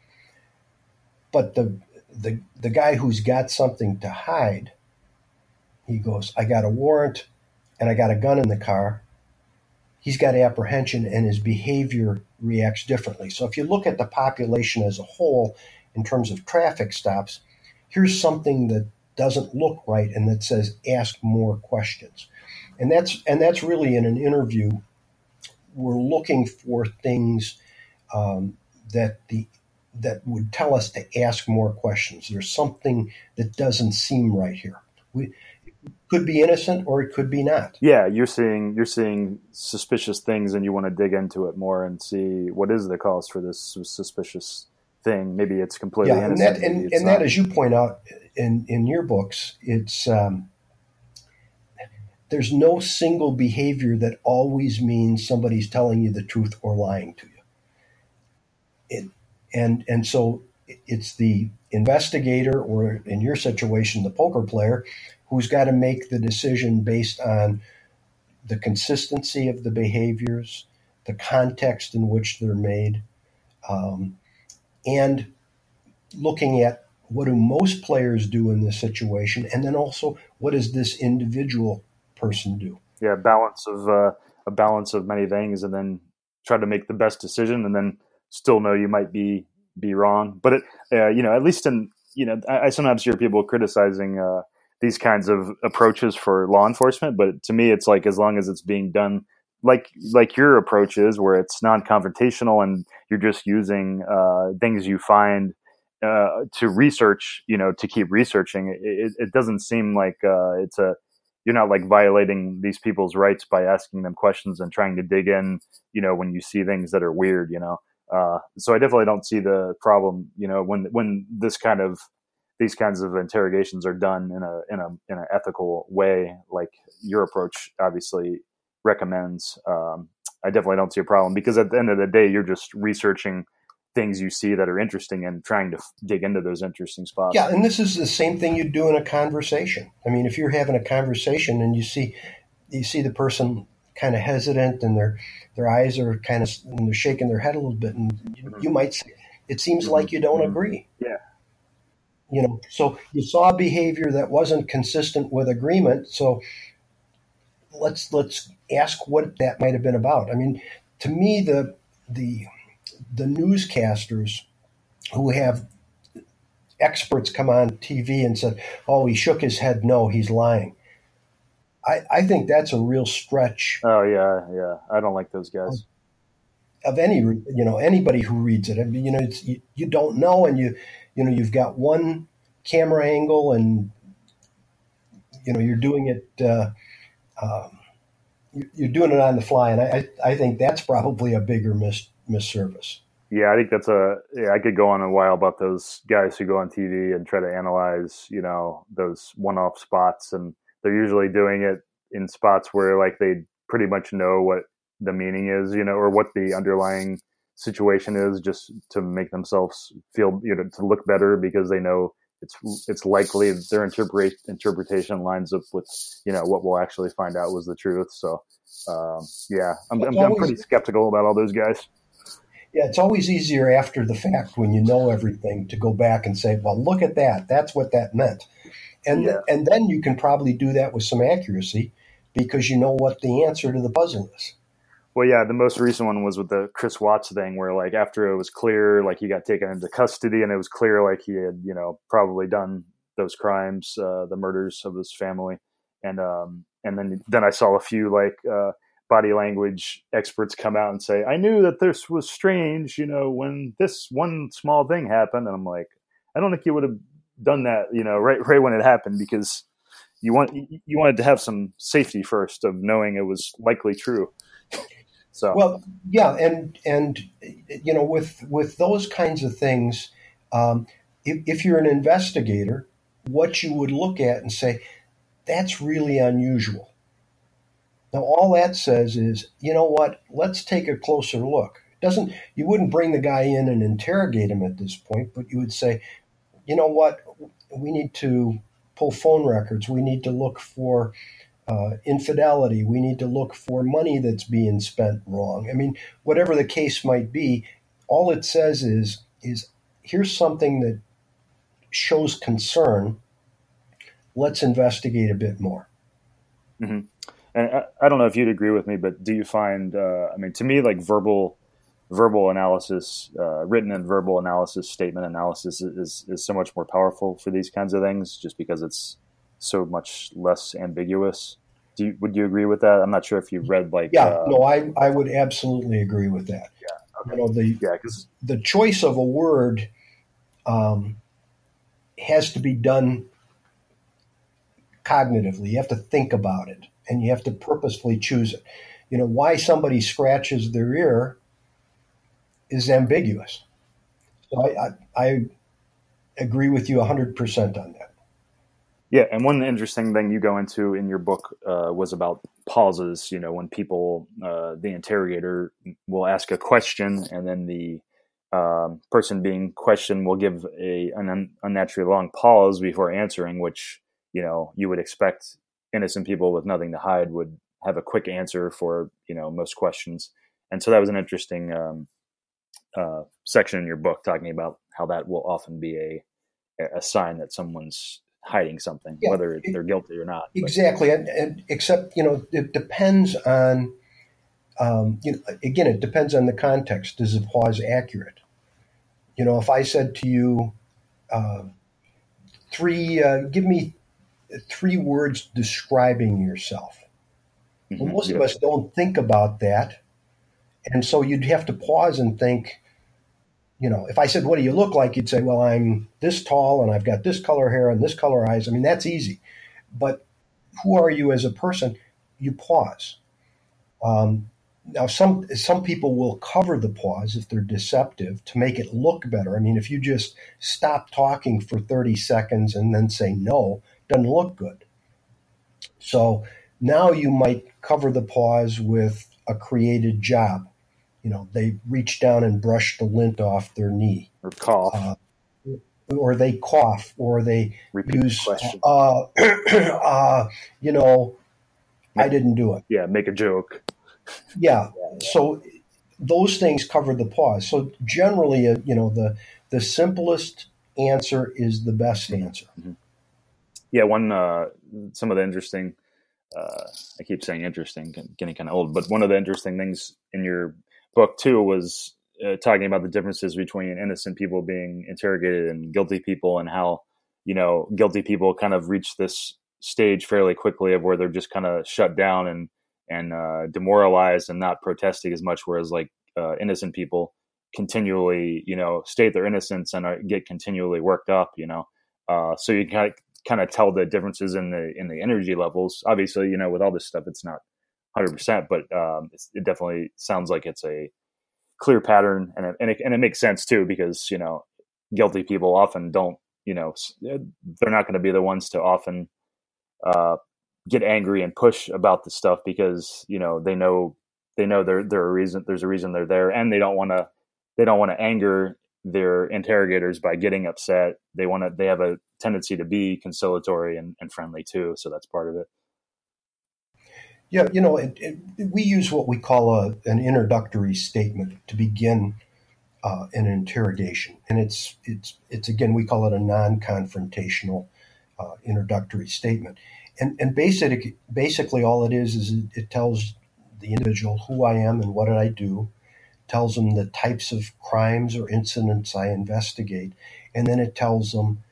But the, the the guy who's got something to hide, he goes, I got a warrant and I got a gun in the car. He's got apprehension and his behavior reacts differently. So if you look at the population as a whole in terms of traffic stops, here's something that doesn't look right and that says ask more questions. And that's and that's really in an interview, we're looking for things um, that the that would tell us to ask more questions. There's something that doesn't seem right here. We, it could be innocent or it could be not. Yeah, you're seeing you're seeing suspicious things, and you want to dig into it more and see what is the cause for this suspicious thing. Maybe it's completely yeah, innocent. And that, and, maybe it's and not. that, as you point out in, in your books, it's um, there's no single behavior that always means somebody's telling you the truth or lying to you. It, and and so it's the investigator, or in your situation, the poker player, who's got to make the decision based on the consistency of the behaviors, the context in which they're made, um, and looking at what do most players do in this situation, and then also what does this individual person do? Yeah, balance of uh, a balance of many things, and then try to make the best decision, and then still know you might be be wrong. But it, uh, you know, at least in you know, I, I sometimes hear people criticizing uh, these kinds of approaches for law enforcement. But to me, it's like as long as it's being done like like your approach is, where it's non-confrontational and you're just using uh, things you find uh, to research, you know, to keep researching. It, it doesn't seem like uh, it's a you're not like violating these people's rights by asking them questions and trying to dig in, you know, when you see things that are weird, you know. Uh, so I definitely don't see the problem, you know, when when this kind of these kinds of interrogations are done in a in a in an ethical way, like your approach obviously recommends. Um, I definitely don't see a problem, because at the end of the day, you're just researching things you see that are interesting and trying to f- dig into those interesting spots. Yeah, and this is the same thing you do in a conversation. I mean, if you're having a conversation and you see you see the person kind of hesitant and their their eyes are kind of and they're shaking their head a little bit, and you, mm-hmm. you might say, "It seems mm-hmm. like you don't mm-hmm. agree." Yeah. You know, so you saw behavior that wasn't consistent with agreement. So let's let's ask what that might have been about. I mean, to me, the the the newscasters who have experts come on T V and said, "Oh, he shook his head. No, he's lying." I, I think that's a real stretch. Oh yeah, yeah. I don't like those guys. Of, of any, you know, anybody who reads it. I mean, you know, it's, you, you don't know, and you, you know, you've got one camera angle, and you know, you're doing it. Uh, um, you're doing it on the fly, and I, I think that's probably a bigger mis misservice. Yeah, I think that's a. Yeah, I could go on a while about those guys who go on T V and try to analyze, you know, those one-off spots, and they're usually doing it in spots where like they pretty much know what the meaning is, you know, or what the underlying situation is, just to make themselves feel, you know, to look better, because they know it's it's likely their interpret interpretation lines up with, you know, what we'll actually find out was the truth. So um, yeah, I'm, I'm, I'm pretty skeptical about all those guys. Yeah, it's always easier after the fact, when you know everything, to go back and say, well, look at that. That's what that meant. And, yeah. and then you can probably do that with some accuracy, because you know what the answer to the puzzle is. Well, yeah, the most recent one was with the Chris Watts thing, where like after it was clear, like he got taken into custody, and it was clear like he had, you know, probably done those crimes, uh, the murders of his family. And um, and then then I saw a few like uh, body language experts come out and say, I knew that this was strange, you know, when this one small thing happened. And I'm like, I don't think you would have done that, you know, right right when it happened, because you want you wanted to have some safety first of knowing it was likely true. So well, yeah, and and you know, with with those kinds of things, um, if, if you're an investigator, what you would look at and say, that's really unusual. Now, all that says is, you know what? Let's take a closer look. It doesn't you wouldn't bring the guy in and interrogate him at this point, but you would say, you know what? We need to pull phone records. We need to look for uh, infidelity. We need to look for money that's being spent wrong. I mean, whatever the case might be, all it says is, is here's something that shows concern. Let's investigate a bit more. Mm-hmm. And I, I don't know if you'd agree with me, but do you find, uh, I mean, to me, like verbal verbal analysis, uh, written and verbal analysis, statement analysis is, is so much more powerful for these kinds of things, just because it's so much less ambiguous. Do you, would you agree with that? I'm not sure if you read like... Yeah, uh, no, I, I would absolutely agree with that. Yeah. Okay. You know, the, yeah, 'cause, the choice of a word um, has to be done cognitively. You have to think about it, and you have to purposefully choose it. You know, why somebody scratches their ear is ambiguous. So I, I, I agree with you one hundred percent on that. Yeah, and one interesting thing you go into in your book uh, was about pauses. You know, when people, uh, the interrogator will ask a question, and then the um, person being questioned will give a an un- unnaturally long pause before answering, which, you know, you would expect innocent people with nothing to hide would have a quick answer for, you know, most questions. And so that was an interesting um, uh, section in your book, talking about how that will often be a a sign that someone's hiding something, yeah, whether it, they're guilty or not. Exactly. And, and except, you know, it depends on, um, you know, again, it depends on the context. Is the pause accurate? You know, if I said to you, uh, three, uh, give me three words describing yourself. Mm-hmm. Well, most yeah. of us don't think about that. And so you'd have to pause and think, you know, if I said, what do you look like? You'd say, well, I'm this tall and I've got this color hair and this color eyes. I mean, that's easy. But who are you as a person? You pause. Um, now, some some people will cover the pause if they're deceptive to make it look better. I mean, if you just stop talking for thirty seconds and then say no, it doesn't look good. So now you might cover the pause with a created job. You know, they reach down and brush the lint off their knee. Or cough. Uh, or they cough, or they Repeat use, the question. uh, uh, you know, I didn't do it. Yeah, make a joke. Yeah. So those things cover the pause. So generally, uh, you know, the the simplest answer is the best answer. Mm-hmm. Yeah, one uh, some of the interesting. Uh, I keep saying interesting, getting kind of old, but one of the interesting things in your book too was uh, talking about the differences between innocent people being interrogated and guilty people, and how, you know, guilty people kind of reach this stage fairly quickly of where they're just kind of shut down and and uh, demoralized and not protesting as much, whereas like uh, innocent people continually, you know, state their innocence and are, get continually worked up, you know. Uh, so you kind of kind of tell the differences in the in the energy levels. Obviously, you know, with all this stuff, it's not one hundred percent, but um, it's, it definitely sounds like it's a clear pattern, and it, and it, and it makes sense too, because, you know, guilty people often don't, you know, they're not going to be the ones to often uh, get angry and push about this stuff, because, you know, they know they know there there a reason there's a reason they're there, and they don't want to they don't want to anger their interrogators by getting upset. They want to they have a tendency to be conciliatory and, and friendly too, so that's part of it. Yeah, you know, it, it, we use what we call a, an introductory statement to begin uh, an interrogation, and it's it's it's again, we call it a non-confrontational uh, introductory statement, and and basically basically all it is is it, it tells the individual who I am and what did I do, tells them the types of crimes or incidents I investigate, and then it tells them.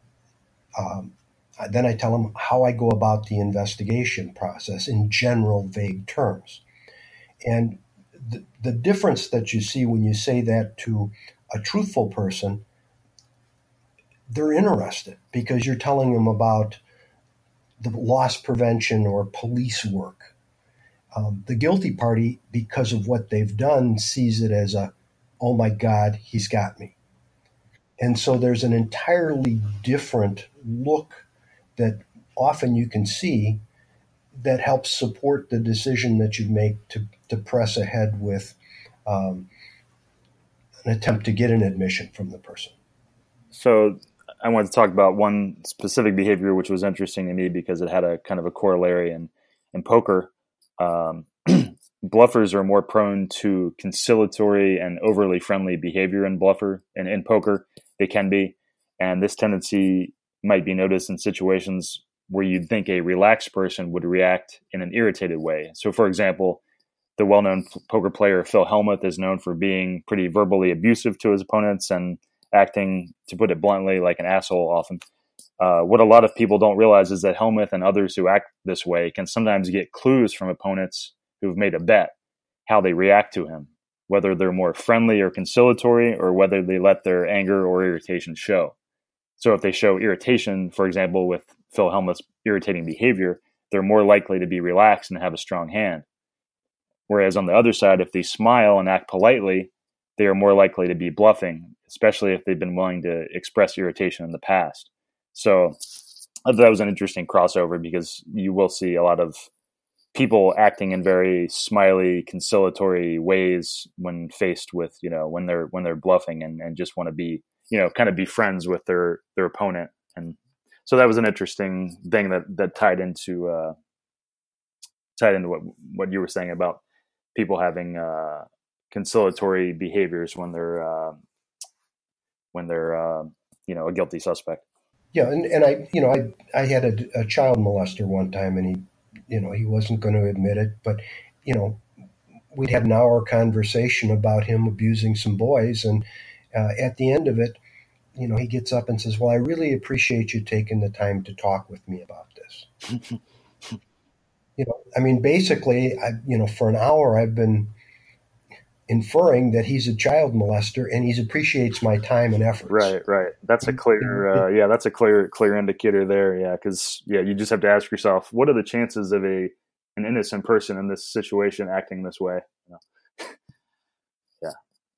Um, Then I tell them how I go about the investigation process in general, vague terms. And the, the difference that you see when you say that to a truthful person, they're interested because you're telling them about the loss prevention or police work. Um, the guilty party, because of what they've done, sees it as a, oh my God, he's got me. And so there's an entirely different look that often you can see that helps support the decision that you make to, to press ahead with um, an attempt to get an admission from the person. So I wanted to talk about one specific behavior, which was interesting to me because it had a kind of a corollary in, in poker. Um, bluffers are more prone to conciliatory and overly friendly behavior in bluffer and in poker. They can be. And this tendency might be noticed in situations where you'd think a relaxed person would react in an irritated way. So, for example, the well-known poker player Phil Hellmuth is known for being pretty verbally abusive to his opponents and acting, to put it bluntly, like an asshole often. Uh, what a lot of people don't realize is that Hellmuth and others who act this way can sometimes get clues from opponents who've made a bet, how they react to him, whether they're more friendly or conciliatory, or whether they let their anger or irritation show. So if they show irritation, for example, with Phil Hellmuth's irritating behavior, they're more likely to be relaxed and have a strong hand. Whereas on the other side, if they smile and act politely, they are more likely to be bluffing, especially if they've been willing to express irritation in the past. So I thought that was an interesting crossover, because you will see a lot of people acting in very smiley, conciliatory ways when faced with, you know, when they're when they're bluffing and, and just want to be, you know, kind of be friends with their their opponent. And so that was an interesting thing that that tied into uh, tied into what what you were saying about people having uh, conciliatory behaviors when they're uh, when they're uh, you know, a guilty suspect. Yeah, and, and I you know I I had a, a child molester one time, and he you know he wasn't going to admit it, but you know we'd had an hour conversation about him abusing some boys, and uh, at the end of it, you know, he gets up and says, well, I really appreciate you taking the time to talk with me about this. You know, I mean, basically, I, you know, for an hour, I've been inferring that he's a child molester and he appreciates my time and efforts. Right, right. That's a clear, uh, yeah, that's a clear, clear indicator there. Yeah, because yeah, you just have to ask yourself, what are the chances of a an innocent person in this situation acting this way? You know? Yeah.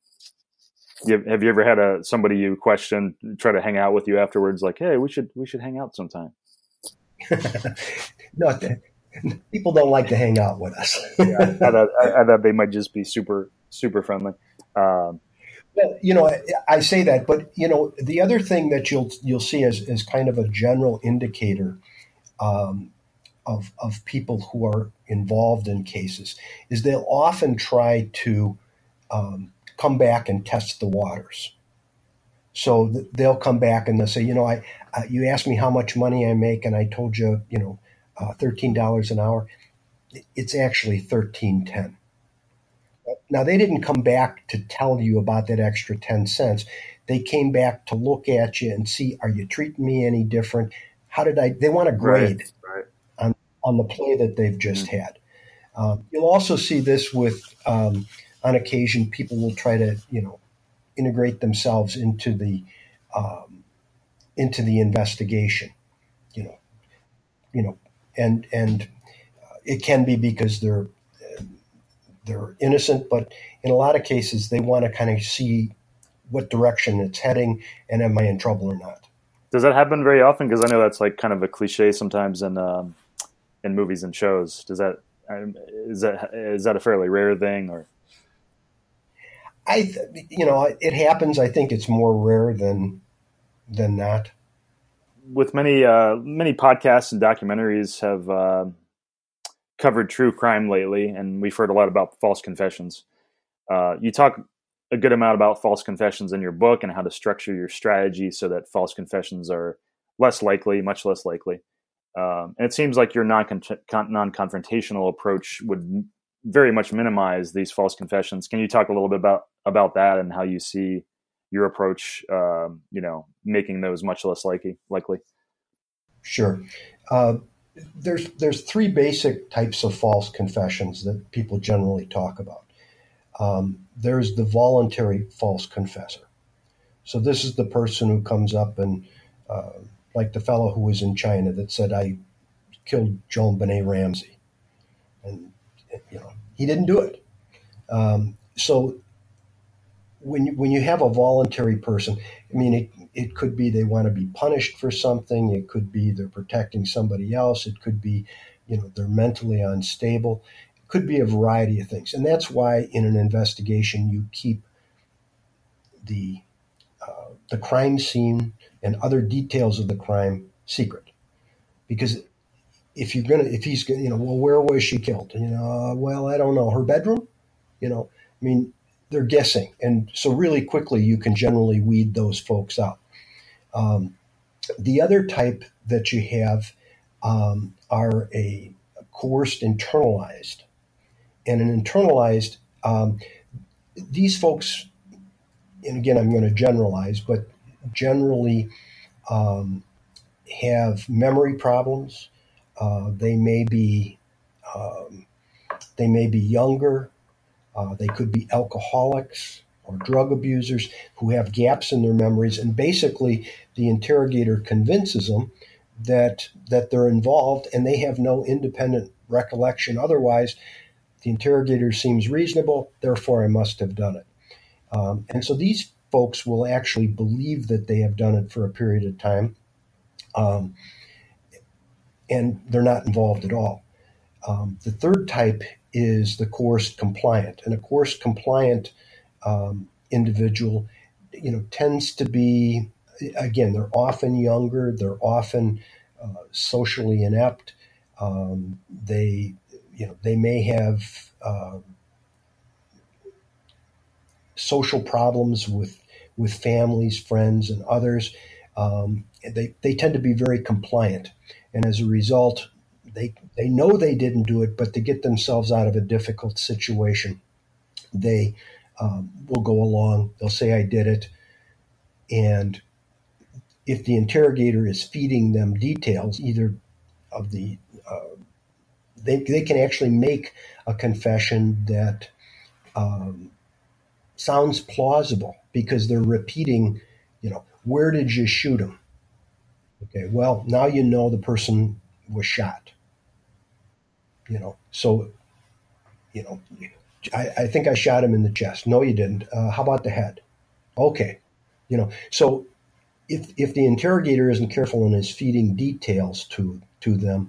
You, have you ever had a somebody you question try to hang out with you afterwards, like, hey, we should we should hang out sometime? No, that, People don't like to hang out with us. Yeah, I thought, I, I thought they might just be super super friendly. Um, Well, you know, I, I say that, but you know, the other thing that you'll you'll see as, as kind of a general indicator um, of of people who are involved in cases is they'll often try to um, come back and test the waters. So th- they'll come back and they'll say, you know, I uh, you asked me how much money I make, and I told you, you know, uh, thirteen dollars an hour. It's actually thirteen ten. Now, they didn't come back to tell you about that extra ten cents. They came back to look at you and see, are you treating me any different? How did I? They want a grade right, right. on, on the play that they've just mm-hmm. had. Um, you'll also see this with, um, on occasion, people will try to, you know, integrate themselves into the um, into the investigation, you know, you know, and and uh, it can be because they're they're innocent, but in a lot of cases, they want to kind of see what direction it's heading and am I in trouble or not. Does that happen very often? Because I know that's like kind of a cliche sometimes in um, in movies and shows. Does that is that is that a fairly rare thing, or? I, you know, it happens. I think it's more rare than than not. With many uh, many podcasts and documentaries have uh, covered true crime lately, and we've heard a lot about false confessions. Uh, you talk a good amount about false confessions in your book and how to structure your strategy so that false confessions are less likely, much less likely. Um, and it seems like your non non-confrontational approach would very much minimize these false confessions. Can you talk a little bit about about that and how you see your approach, um, you know, making those much less likely? Likely. Sure. Uh, there's there's three basic types of false confessions that people generally talk about. Um, there's the voluntary false confessor. So this is the person who comes up and, uh, like the fellow who was in China that said, I killed JonBenet Ramsey. And, you know, he didn't do it. Um, so when you, when you have a voluntary person, I mean, it, it could be they want to be punished for something. It could be they're protecting somebody else. It could be, you know, they're mentally unstable. It could be a variety of things. And that's why in an investigation, you keep the uh, the crime scene and other details of the crime secret. Because if you're going to, if he's, you know, well, where was she killed? You know, uh, well, I don't know. Her bedroom? You know, I mean, they're guessing. And so really quickly, you can generally weed those folks out. Um, the other type that you have um, are a coerced internalized. And an internalized, um, these folks, and again, I'm going to generalize, but generally um, have memory problems. Uh, they may be um, they may be younger. Uh, they could be alcoholics or drug abusers who have gaps in their memories, and basically the interrogator convinces them that that they're involved, and they have no independent recollection. Otherwise, the interrogator seems reasonable. Therefore, I must have done it. Um, and so these folks will actually believe that they have done it for a period of time, um, and they're not involved at all. Um, the third type is the coerced compliant, and a coerced compliant um, individual, you know, tends to be, again, they're often younger, they're often uh, socially inept. Um, they, you know, they may have uh, social problems with with families, friends, and others. Um, they they tend to be very compliant, and as a result, they they know they didn't do it, but to get themselves out of a difficult situation, they um, will go along. They'll say, "I did it," and if the interrogator is feeding them details, either of the, uh, they they can actually make a confession that um, sounds plausible because they're repeating, you know, where did you shoot him? Okay, well, now you know the person was shot. You know, so, you know, I, I think I shot him in the chest. No, you didn't. Uh, how about the head? Okay. You know, so if if the interrogator isn't careful and is feeding details to to them,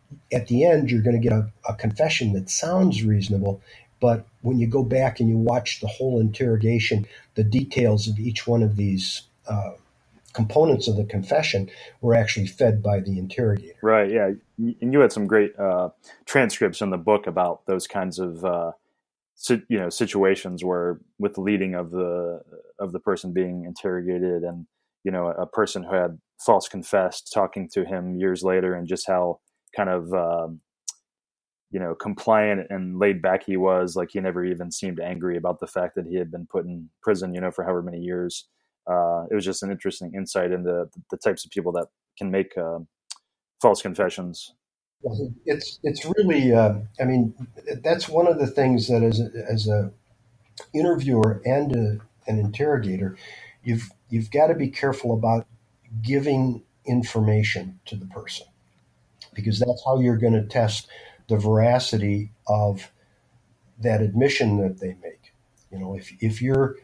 at the end, you're going to get a, a confession that sounds reasonable, but when you go back and you watch the whole interrogation, the details of each one of these uh, components of the confession were actually fed by the interrogator. Right, yeah. And you had some great uh, transcripts in the book about those kinds of uh, si- you know situations where, with the leading of the of the person being interrogated, and you know a person who had false confessed talking to him years later, and just how kind of um, you know compliant and laid back he was. Like, he never even seemed angry about the fact that he had been put in prison, you know, for however many years. Uh, it was just an interesting insight into the types of people that can make uh, false confessions. Well, It's it's really, uh, I mean, that's one of the things that as a, as a interviewer and a, an interrogator, you've you've got to be careful about giving information to the person, because that's how you're going to test the veracity of that admission that they make. You know, if if you're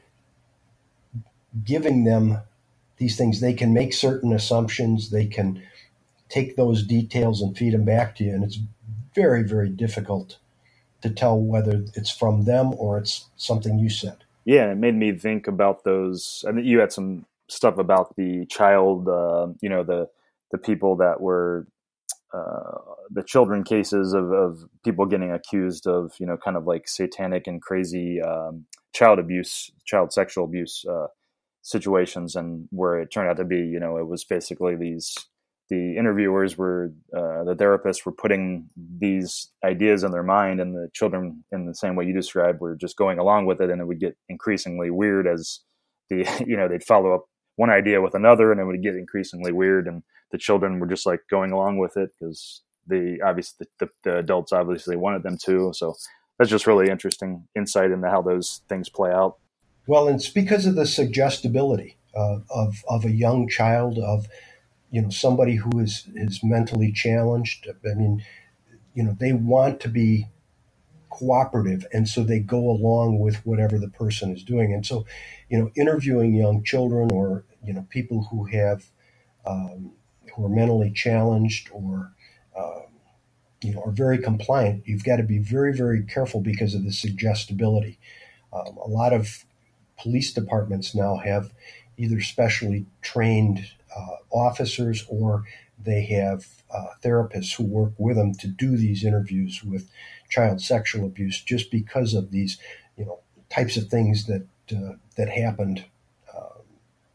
giving them these things, they can make certain assumptions, they can take those details and feed them back to you, and it's very, very difficult to tell whether it's from them or it's something you said. Yeah, it made me think about those. I mean, you had some stuff about the child, uh, you know, the the people that were uh, the children cases of, of people getting accused of, you know, kind of like satanic and crazy um, child abuse, child sexual abuse uh, situations, and where it turned out to be, you know, it was basically these. The interviewers were, uh, the therapists were putting these ideas in their mind, and the children, in the same way you described, were just going along with it, and it would get increasingly weird as the, you know, they'd follow up one idea with another, and it would get increasingly weird, and the children were just like going along with it because the obviously the, the adults obviously wanted them to. So that's just really interesting insight into how those things play out. Well, and it's because of the suggestibility uh, of of a young child, of you know, somebody who is, is mentally challenged. I mean, you know, they want to be cooperative, and so they go along with whatever the person is doing. And so, you know, interviewing young children, or, you know, people who have, um, who are mentally challenged, or, um, you know, are very compliant, you've got to be very, very careful because of the suggestibility. Um, a lot of police departments now have either specially trained uh, officers, or they have uh, therapists who work with them to do these interviews with child sexual abuse, just because of these, you know, types of things that uh, that happened, uh,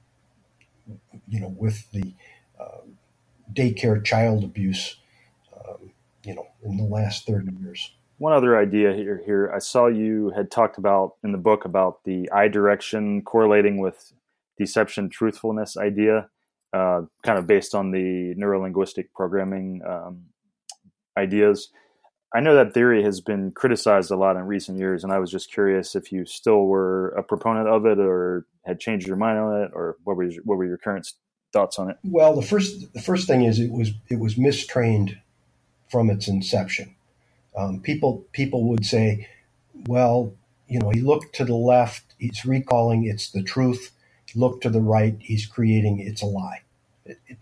you know, with the uh, daycare child abuse, um, you know, in the last thirty years. One other idea here, here, I saw you had talked about in the book about the eye direction correlating with deception truthfulness idea, uh, kind of based on the neurolinguistic programming um, ideas. I know that theory has been criticized a lot in recent years, and I was just curious if you still were a proponent of it, or had changed your mind on it, or what were your, what were your current thoughts on it? Well, the first the first thing is it was it was mistrained from its inception. Um, people people would say, well, you know, he looked to the left, he's recalling it's the truth. He looked to the right, he's creating it's a lie. It, it,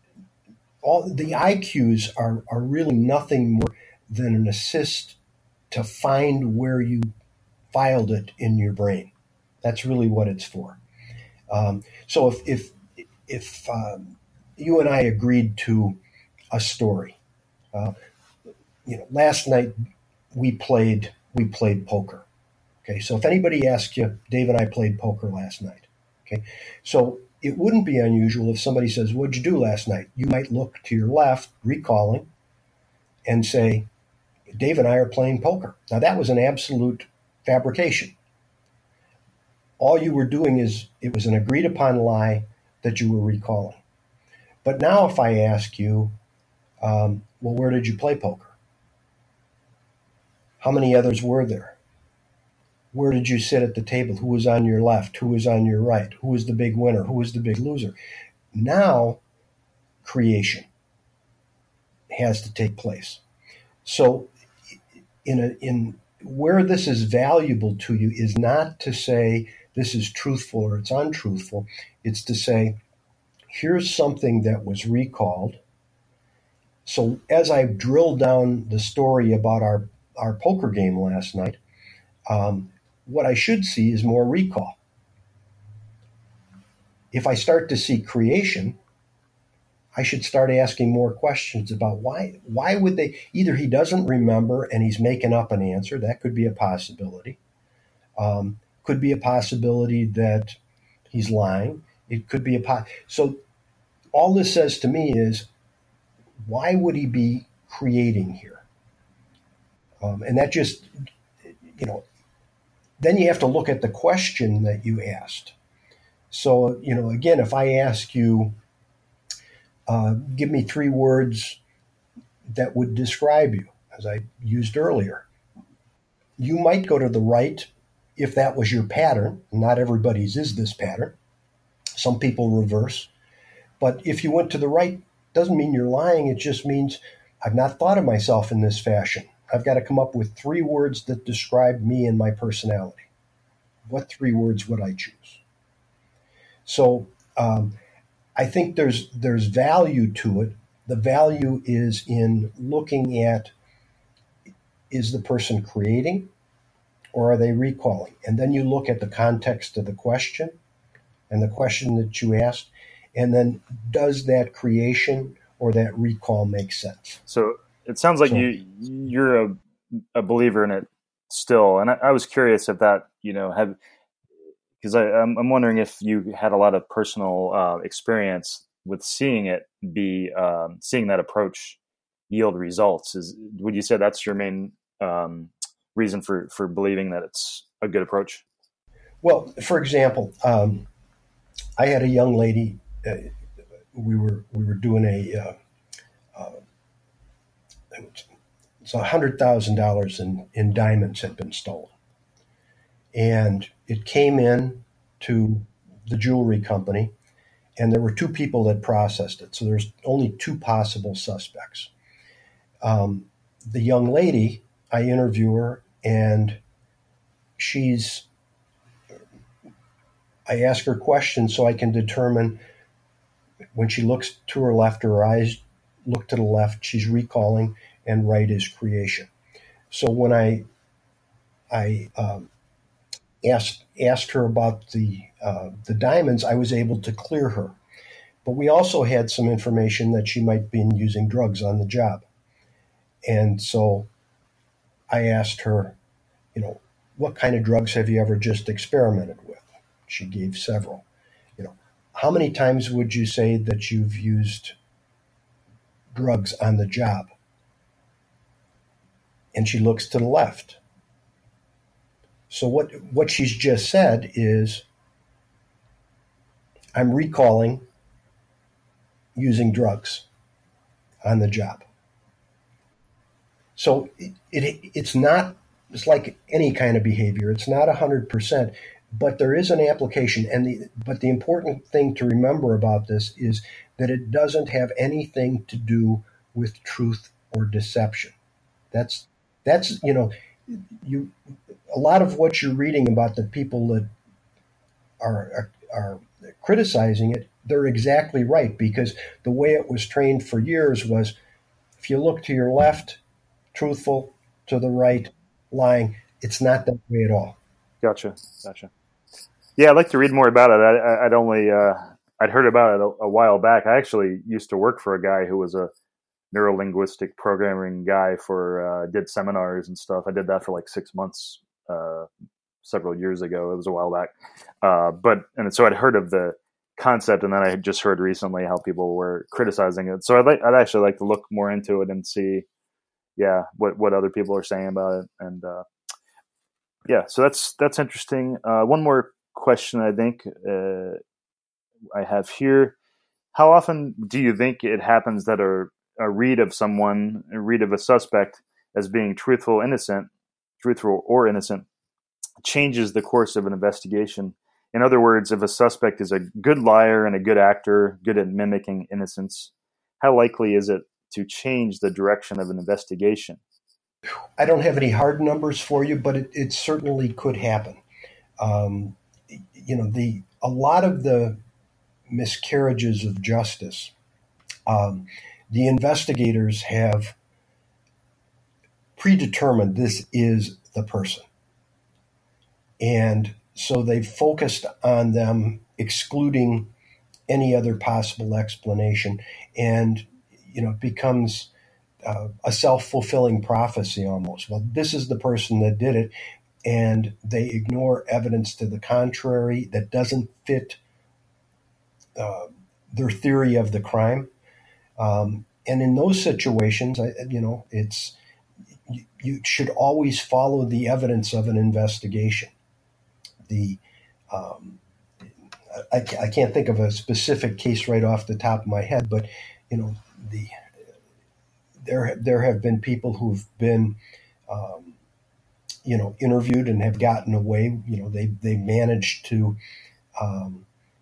all the I Qs are are really nothing more than an assist to find where you filed it in your brain. That's really what it's for. Um, so if if if um, you and I agreed to a story. Uh, You know, last night we played we played poker. Okay, so if anybody asks you, Dave and I played poker last night. Okay, so it wouldn't be unusual if somebody says, "What'd you do last night?" You might look to your left, recalling, and say, "Dave and I are playing poker." Now that was an absolute fabrication. All you were doing is it was an agreed upon lie that you were recalling. But now if I ask you, um, well, where did you play poker? How many others were there? Where did you sit at the table? Who was on your left? Who was on your right? Who was the big winner? Who was the big loser? Now, creation has to take place. So, in a, in where this is valuable to you is not to say this is truthful or it's untruthful. It's to say, here's something that was recalled. So as I drilled down the story about our, our poker game last night, um, what I should see is more recall. If I start to see creation, I should start asking more questions about why why would they either he doesn't remember and he's making up an answer. That could be a possibility. Um, could be a possibility that he's lying. It could be a po- so all this says to me is, why would he be creating here? Um, and that just, you know, then you have to look at the question that you asked. So, you know, again, if I ask you, uh, give me three words that would describe you, as I used earlier, you might go to the right if that was your pattern. Not everybody's is this pattern. Some people reverse. But if you went to the right, doesn't mean you're lying. It just means I've not thought of myself in this fashion. I've got to come up with three words that describe me and my personality. What three words would I choose? So um, I think there's there's value to it. The value is in looking at, is the person creating or are they recalling? And then you look at the context of the question and the question that you asked, and then does that creation or that recall make sense? So it sounds like so, you you're a, a believer in it still, and I, I was curious if that, you know, have, because I'm, I'm wondering if you had a lot of personal uh, experience with seeing it be um, seeing that approach yield results. Is would you say that's your main um, reason for for believing that it's a good approach? Well, for example, um, I had a young lady. Uh, we were we were doing a uh, uh, it's a hundred thousand dollars in in diamonds had been stolen, and it came in to the jewelry company, and there were two people that processed it. So there's only two possible suspects. Um, the young lady, I interview her, and she's. I ask her questions so I can determine when she looks to her left, her eyes look to the left, she's recalling, and right is creation. So when I I um, asked asked her about the uh, the diamonds, I was able to clear her. But we also had some information that she might have been using drugs on the job. And so I asked her, you know, what kind of drugs have you ever just experimented with? She gave several. You know, how many times would you say that you've used drugs on the job? And she looks to the left. So what, what she's just said is, I'm recalling using drugs on the job. So it, it it's not, it's like any kind of behavior. It's not one hundred percent, but there is an application. And the but the important thing to remember about this is that it doesn't have anything to do with truth or deception. That's that's you know, you a lot of what you're reading about the people that are are, are criticizing it, they're exactly right, because the way it was trained for years was, if you look to your left, truthful, to the right, lying. It's not that way at all. Gotcha, gotcha. Yeah, I'd like to read more about it. I, I'd only uh, I'd heard about it a, a while back. I actually used to work for a guy who was a neurolinguistic programming guy for uh, did seminars and stuff. I did that for like six months uh, several years ago. It was a while back, uh, but and so I'd heard of the concept, and then I had just heard recently how people were criticizing it. So I'd like I'd actually like to look more into it and see. Yeah, what, what other people are saying about it, and uh, yeah, so that's that's interesting. Uh, one more question, I think uh, I have here: how often do you think it happens that a, a read of someone, a read of a suspect as being truthful, innocent, truthful or innocent, changes the course of an investigation? In other words, if a suspect is a good liar and a good actor, good at mimicking innocence, how likely is it to change the direction of an investigation? I don't have any hard numbers for you, but it, it certainly could happen. Um, you know, the a lot of the miscarriages of justice, um, the investigators have predetermined this is the person. And so they've focused on them, excluding any other possible explanation. And, you know, it becomes uh, a self-fulfilling prophecy almost. Well, this is the person that did it. And they ignore evidence to the contrary that doesn't fit uh, their theory of the crime. Um, and in those situations, I, you know, it's you, you should always follow the evidence of an investigation. The um, I, I can't think of a specific case right off the top of my head, but you know, the there there have been people who've been um, you know interviewed and have gotten away. You know, they they managed to um,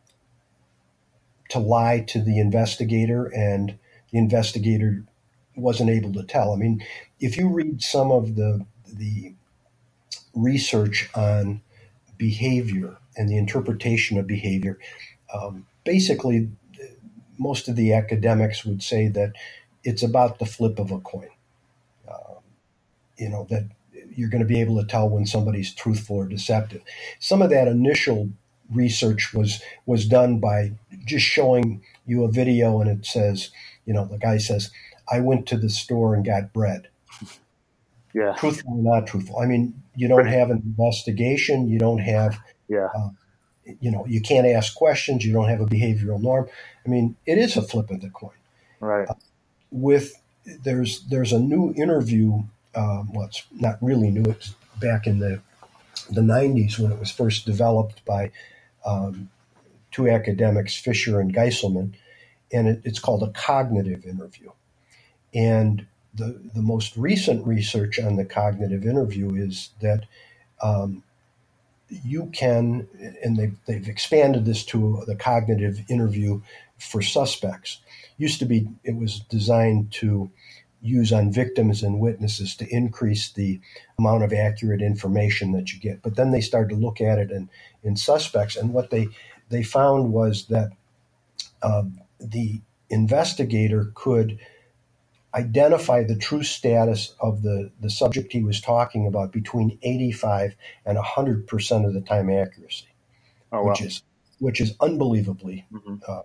to lie to the investigator, and the investigator wasn't able to tell. I mean, if you read some of the the research on behavior and the interpretation of behavior, um, basically, most of the academics would say that it's about the flip of a coin. Um, you know, that you're going to be able to tell when somebody's truthful or deceptive. Some of that initial research was was done by just showing you a video, and it says, you know, the guy says, "I went to the store and got bread." Yeah. Truthful or not truthful. I mean, you don't have an investigation. You don't have, yeah. uh, you know, you can't ask questions. You don't have a behavioral norm. I mean, it is a flip of the coin. Right. Uh, with there's there's a new interview. Um, well, it's not really new. It's back in the the nineties when it was first developed by um, two academics, Fisher and Geiselman, and it, it's called a cognitive interview. And the the most recent research on the cognitive interview is that um, you can, and they've, they've expanded this to the cognitive interview for suspects. Used to be, it was designed to use on victims and witnesses to increase the amount of accurate information that you get. But then they started to look at it in, in suspects, and what they, they found was that uh, the investigator could identify the true status of the, the subject he was talking about between eighty-five and one hundred percent of the time accuracy, oh, wow. which is which is unbelievably mm-hmm. uh,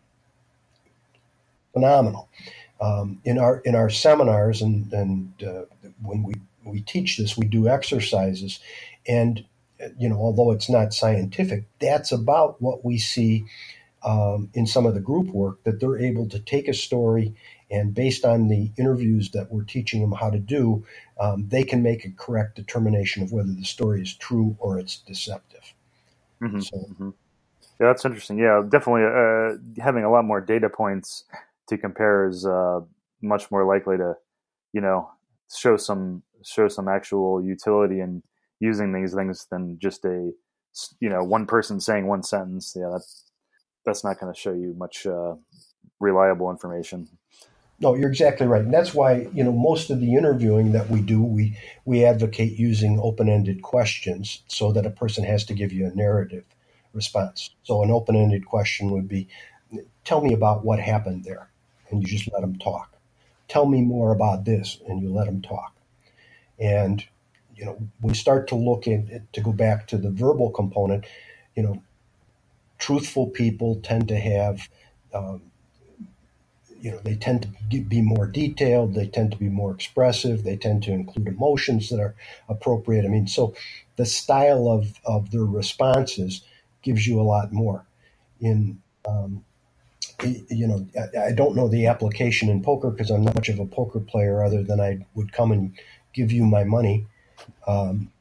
phenomenal. Um, in our in our seminars and and uh, when we, we teach this, we do exercises, and you know, although it's not scientific, that's about what we see um, in some of the group work, that they're able to take a story, and based on the interviews that we're teaching them how to do, um, they can make a correct determination of whether the story is true or it's deceptive. Mm-hmm. So, mm-hmm. Yeah, that's interesting. Yeah, definitely uh, having a lot more data points to compare is uh, much more likely to, you know, show some show some actual utility in using these things than just a, you know, one person saying one sentence. Yeah, that's that's not going to show you much uh, reliable information. No, you're exactly right. And that's why, you know, most of the interviewing that we do, we, we advocate using open-ended questions so that a person has to give you a narrative response. So an open-ended question would be, tell me about what happened there, and you just let them talk. Tell me more about this, and you let them talk. And, you know, we start to look at, to go back to the verbal component, you know, truthful people tend to have, um, you know, they tend to be more detailed. They tend to be more expressive. They tend to include emotions that are appropriate. I mean, so the style of, of their responses gives you a lot more. In, um, you know, I, I don't know the application in poker because I'm not much of a poker player other than I would come and give you my money. Um,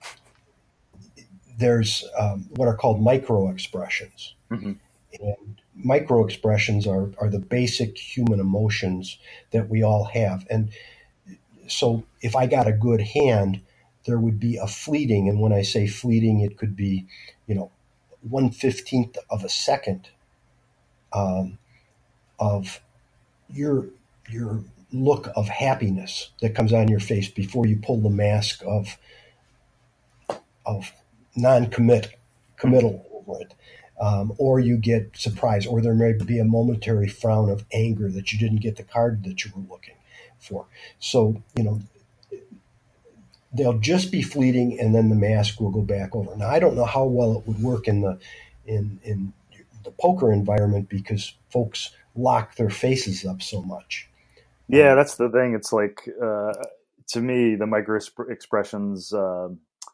there's um, what are called micro expressions. Mm-hmm. And micro expressions are, are the basic human emotions that we all have. And so if I got a good hand, there would be a fleeting. And when I say fleeting, it could be, you know, one fifteenth of a second um, of your, your look of happiness that comes on your face before you pull the mask of, of non-commit, committal over it. Um, or you get surprised, or there may be a momentary frown of anger that you didn't get the card that you were looking for. So, you know, they'll just be fleeting, and then the mask will go back over. Now, I don't know how well it would work in the in in the poker environment because folks lock their faces up so much. Yeah, that's the thing. It's like, uh, to me, the micro expressions uh,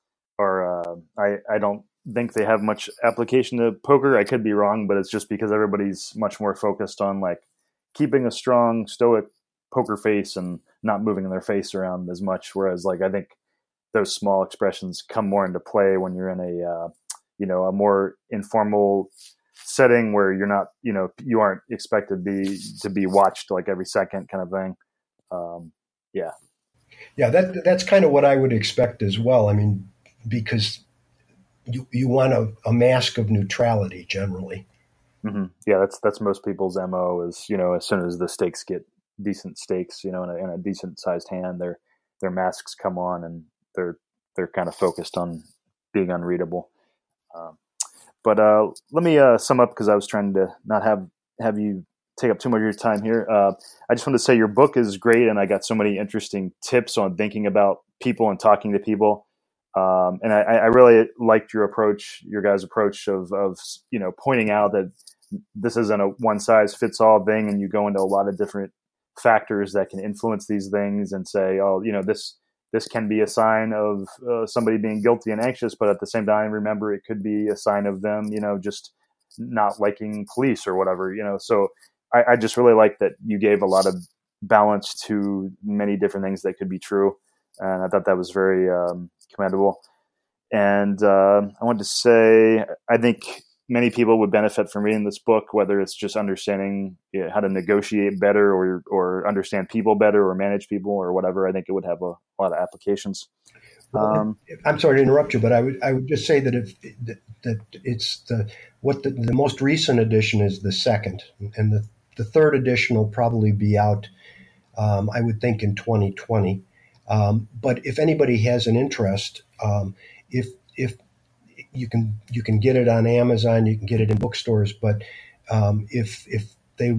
are, uh, I, I don't think they have much application to poker. I could be wrong, but it's just because everybody's much more focused on like keeping a strong stoic poker face and not moving their face around as much. Whereas like, I think those small expressions come more into play when you're in a, uh, you know, a more informal setting where you're not, you know, you aren't expected to be to be watched like every second kind of thing. Um, yeah, yeah, that that's kind of what I would expect as well. I mean, because you you want a, a mask of neutrality generally. Mm-hmm. Yeah, that's that's most people's M O is, you know, as soon as the stakes get decent stakes, you know, in a, in a decent sized hand, their their masks come on and they're they're kind of focused on being unreadable. Um, But uh, let me uh, sum up because I was trying to not have have you take up too much of your time here. Uh, I just want to say your book is great, and I got so many interesting tips on thinking about people and talking to people. Um, and I, I really liked your approach, your guys' approach of of you know pointing out that this isn't a one size fits all thing, and you go into a lot of different factors that can influence these things, and say, oh, you know this. This can be a sign of uh, somebody being guilty and anxious, but at the same time, remember, it could be a sign of them, you know, just not liking police or whatever, you know. So I, I just really like that you gave a lot of balance to many different things that could be true. And I thought that was very um, commendable. And uh, I wanted to say, I think many people would benefit from reading this book, whether it's just understanding you know, how to negotiate better or or understand people better or manage people or whatever. I think it would have a, a lot of applications. Well, Um, I'm sorry to interrupt you, but I would I would just say that if that, that it's the what the, the most recent edition is the second, and the the third edition will probably be out. Um, I would think in twenty twenty. Um, but if anybody has an interest, um, if if you can you can get it on Amazon, you can get it in bookstores. But um, if if they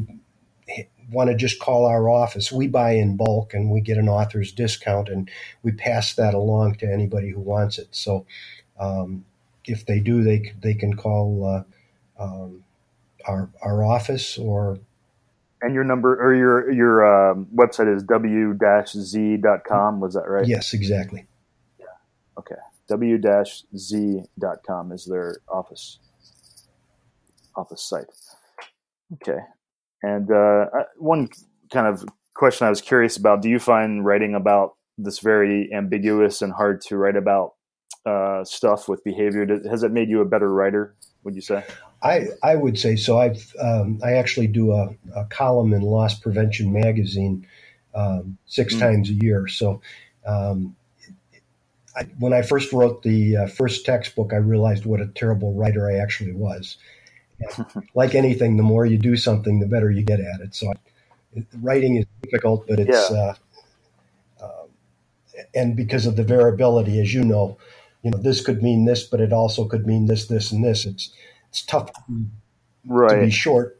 want to just call our office, we buy in bulk and we get an author's discount, and we pass that along to anybody who wants it. So um, if they do, they they can call uh, um, our our office or. And your number or your your um, website is w dash z dot com. Was that right? Yes, exactly. Yeah. Okay. w dash z dot com is their office office site. Okay. And uh, one kind of question I was curious about: do you find writing about this very ambiguous and hard to write about uh, stuff with behavior? Has it made you a better writer? Would you say? I, I would say so. I've um, I actually do a, a column in Loss Prevention magazine um, six mm. times a year. So um, I, when I first wrote the uh, first textbook, I realized what a terrible writer I actually was. Like anything, the more you do something, the better you get at it. So it, writing is difficult, but it's yeah. uh, uh, and because of the variability, as you know, you know this could mean this, but it also could mean this, this, and this. It's It's tough right. to be short.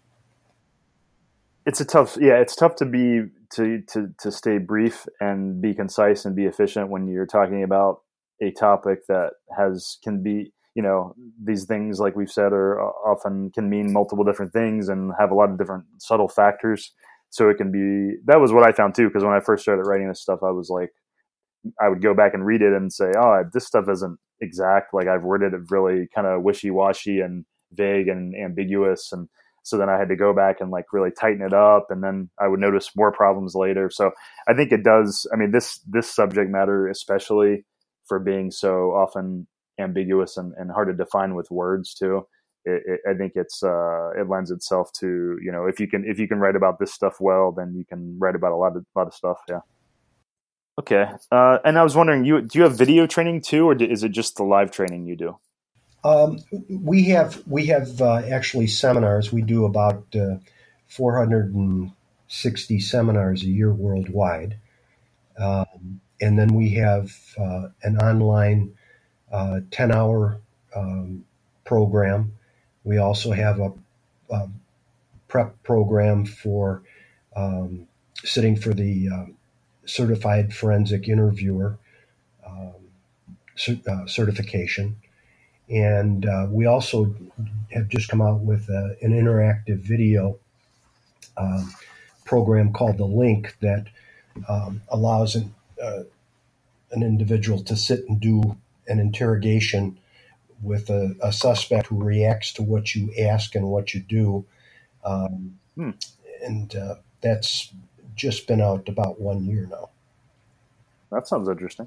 It's a tough, yeah. It's tough to be to to to stay brief and be concise and be efficient when you're talking about a topic that has can be, you know, these things like we've said are often can mean multiple different things and have a lot of different subtle factors. So it can be. That was what I found too, because when I first started writing this stuff, I was like, I would go back and read it and say, oh, this stuff isn't exact. Like I've worded it really kind of wishy-washy and vague and ambiguous. And so then I had to go back and like really tighten it up. And then I would notice more problems later. So I think it does. I mean, this, this subject matter, especially for being so often ambiguous and, and hard to define with words too. It, it, I think it's, uh, it lends itself to, you know, if you can, if you can write about this stuff well, then you can write about a lot of, lot of stuff. Yeah. Okay. Uh, and I was wondering, you do you have video training too, or is it just the live training you do? Um, we have we have uh, actually seminars. We do about uh, four hundred sixty seminars a year worldwide. Um, and then we have uh, an online uh, ten-hour um, program We also have a, a prep program for um, sitting for the uh, Certified Forensic Interviewer um, cer- uh, certification. And uh, we also have just come out with a, an interactive video um, program called The Link that um, allows an, uh, an individual to sit and do an interrogation with a, a suspect who reacts to what you ask and what you do. Um, Hmm. and uh, that's just been out about one year now. That sounds interesting.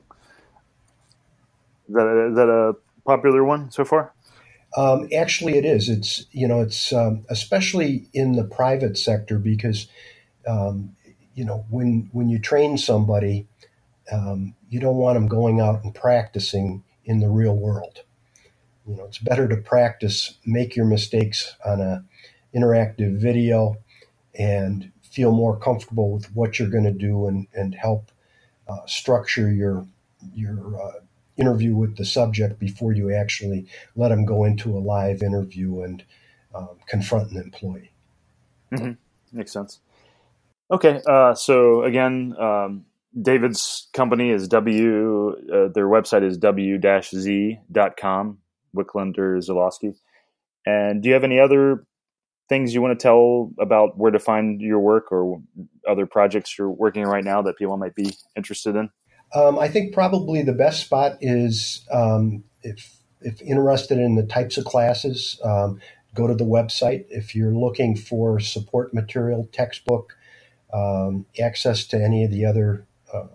Is that a, is that a popular one so far? Um, actually, it is. It's you know, it's um, especially in the private sector because um, you know when when you train somebody, um, you don't want them going out and practicing in the real world. You know, it's better to practice, make your mistakes on a interactive video, and feel more comfortable with what you're going to do, and and help uh, structure your your uh, interview with the subject before you actually let them go into a live interview and um, confront an employee. Mm-hmm. Makes sense. Okay, uh, so again, um, David's company is W. Uh, their website is w dash z dot com. Wicklander Zalosky. And do you have any other things you want to tell about where to find your work or other projects you're working on right now that people might be interested in? Um, I think probably the best spot is um, if if interested in the types of classes, um, go to the website. If you're looking for support material, textbook, um, access to any of the other uh,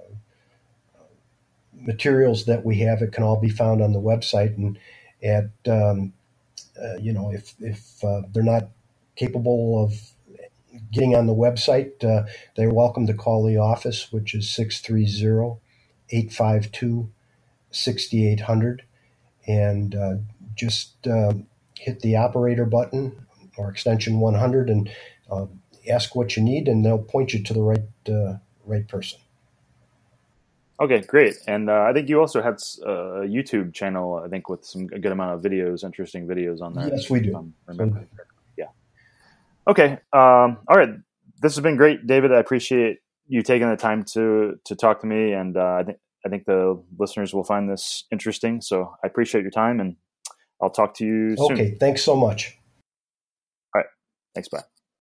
materials that we have, it can all be found on the website. And at um, uh, you know, if if uh, they're not capable of getting on the website, uh, they're welcome to call the office, which is six three zero, eight five two, six eight zero zero, and uh, just uh, hit the operator button or extension one hundred and uh, ask what you need, and they'll point you to the right uh, right person. Okay, great. And uh, I think you also had a YouTube channel, I think, with some a good amount of videos, interesting videos on there. Yes, we do. Um, remember. Yeah. Okay. Um, all right. This has been great, David. I appreciate you taking the time to to talk to me, and uh, I think I think the listeners will find this interesting. So I appreciate your time, and I'll talk to you soon. Okay. Thanks so much. All right. Thanks. Bye.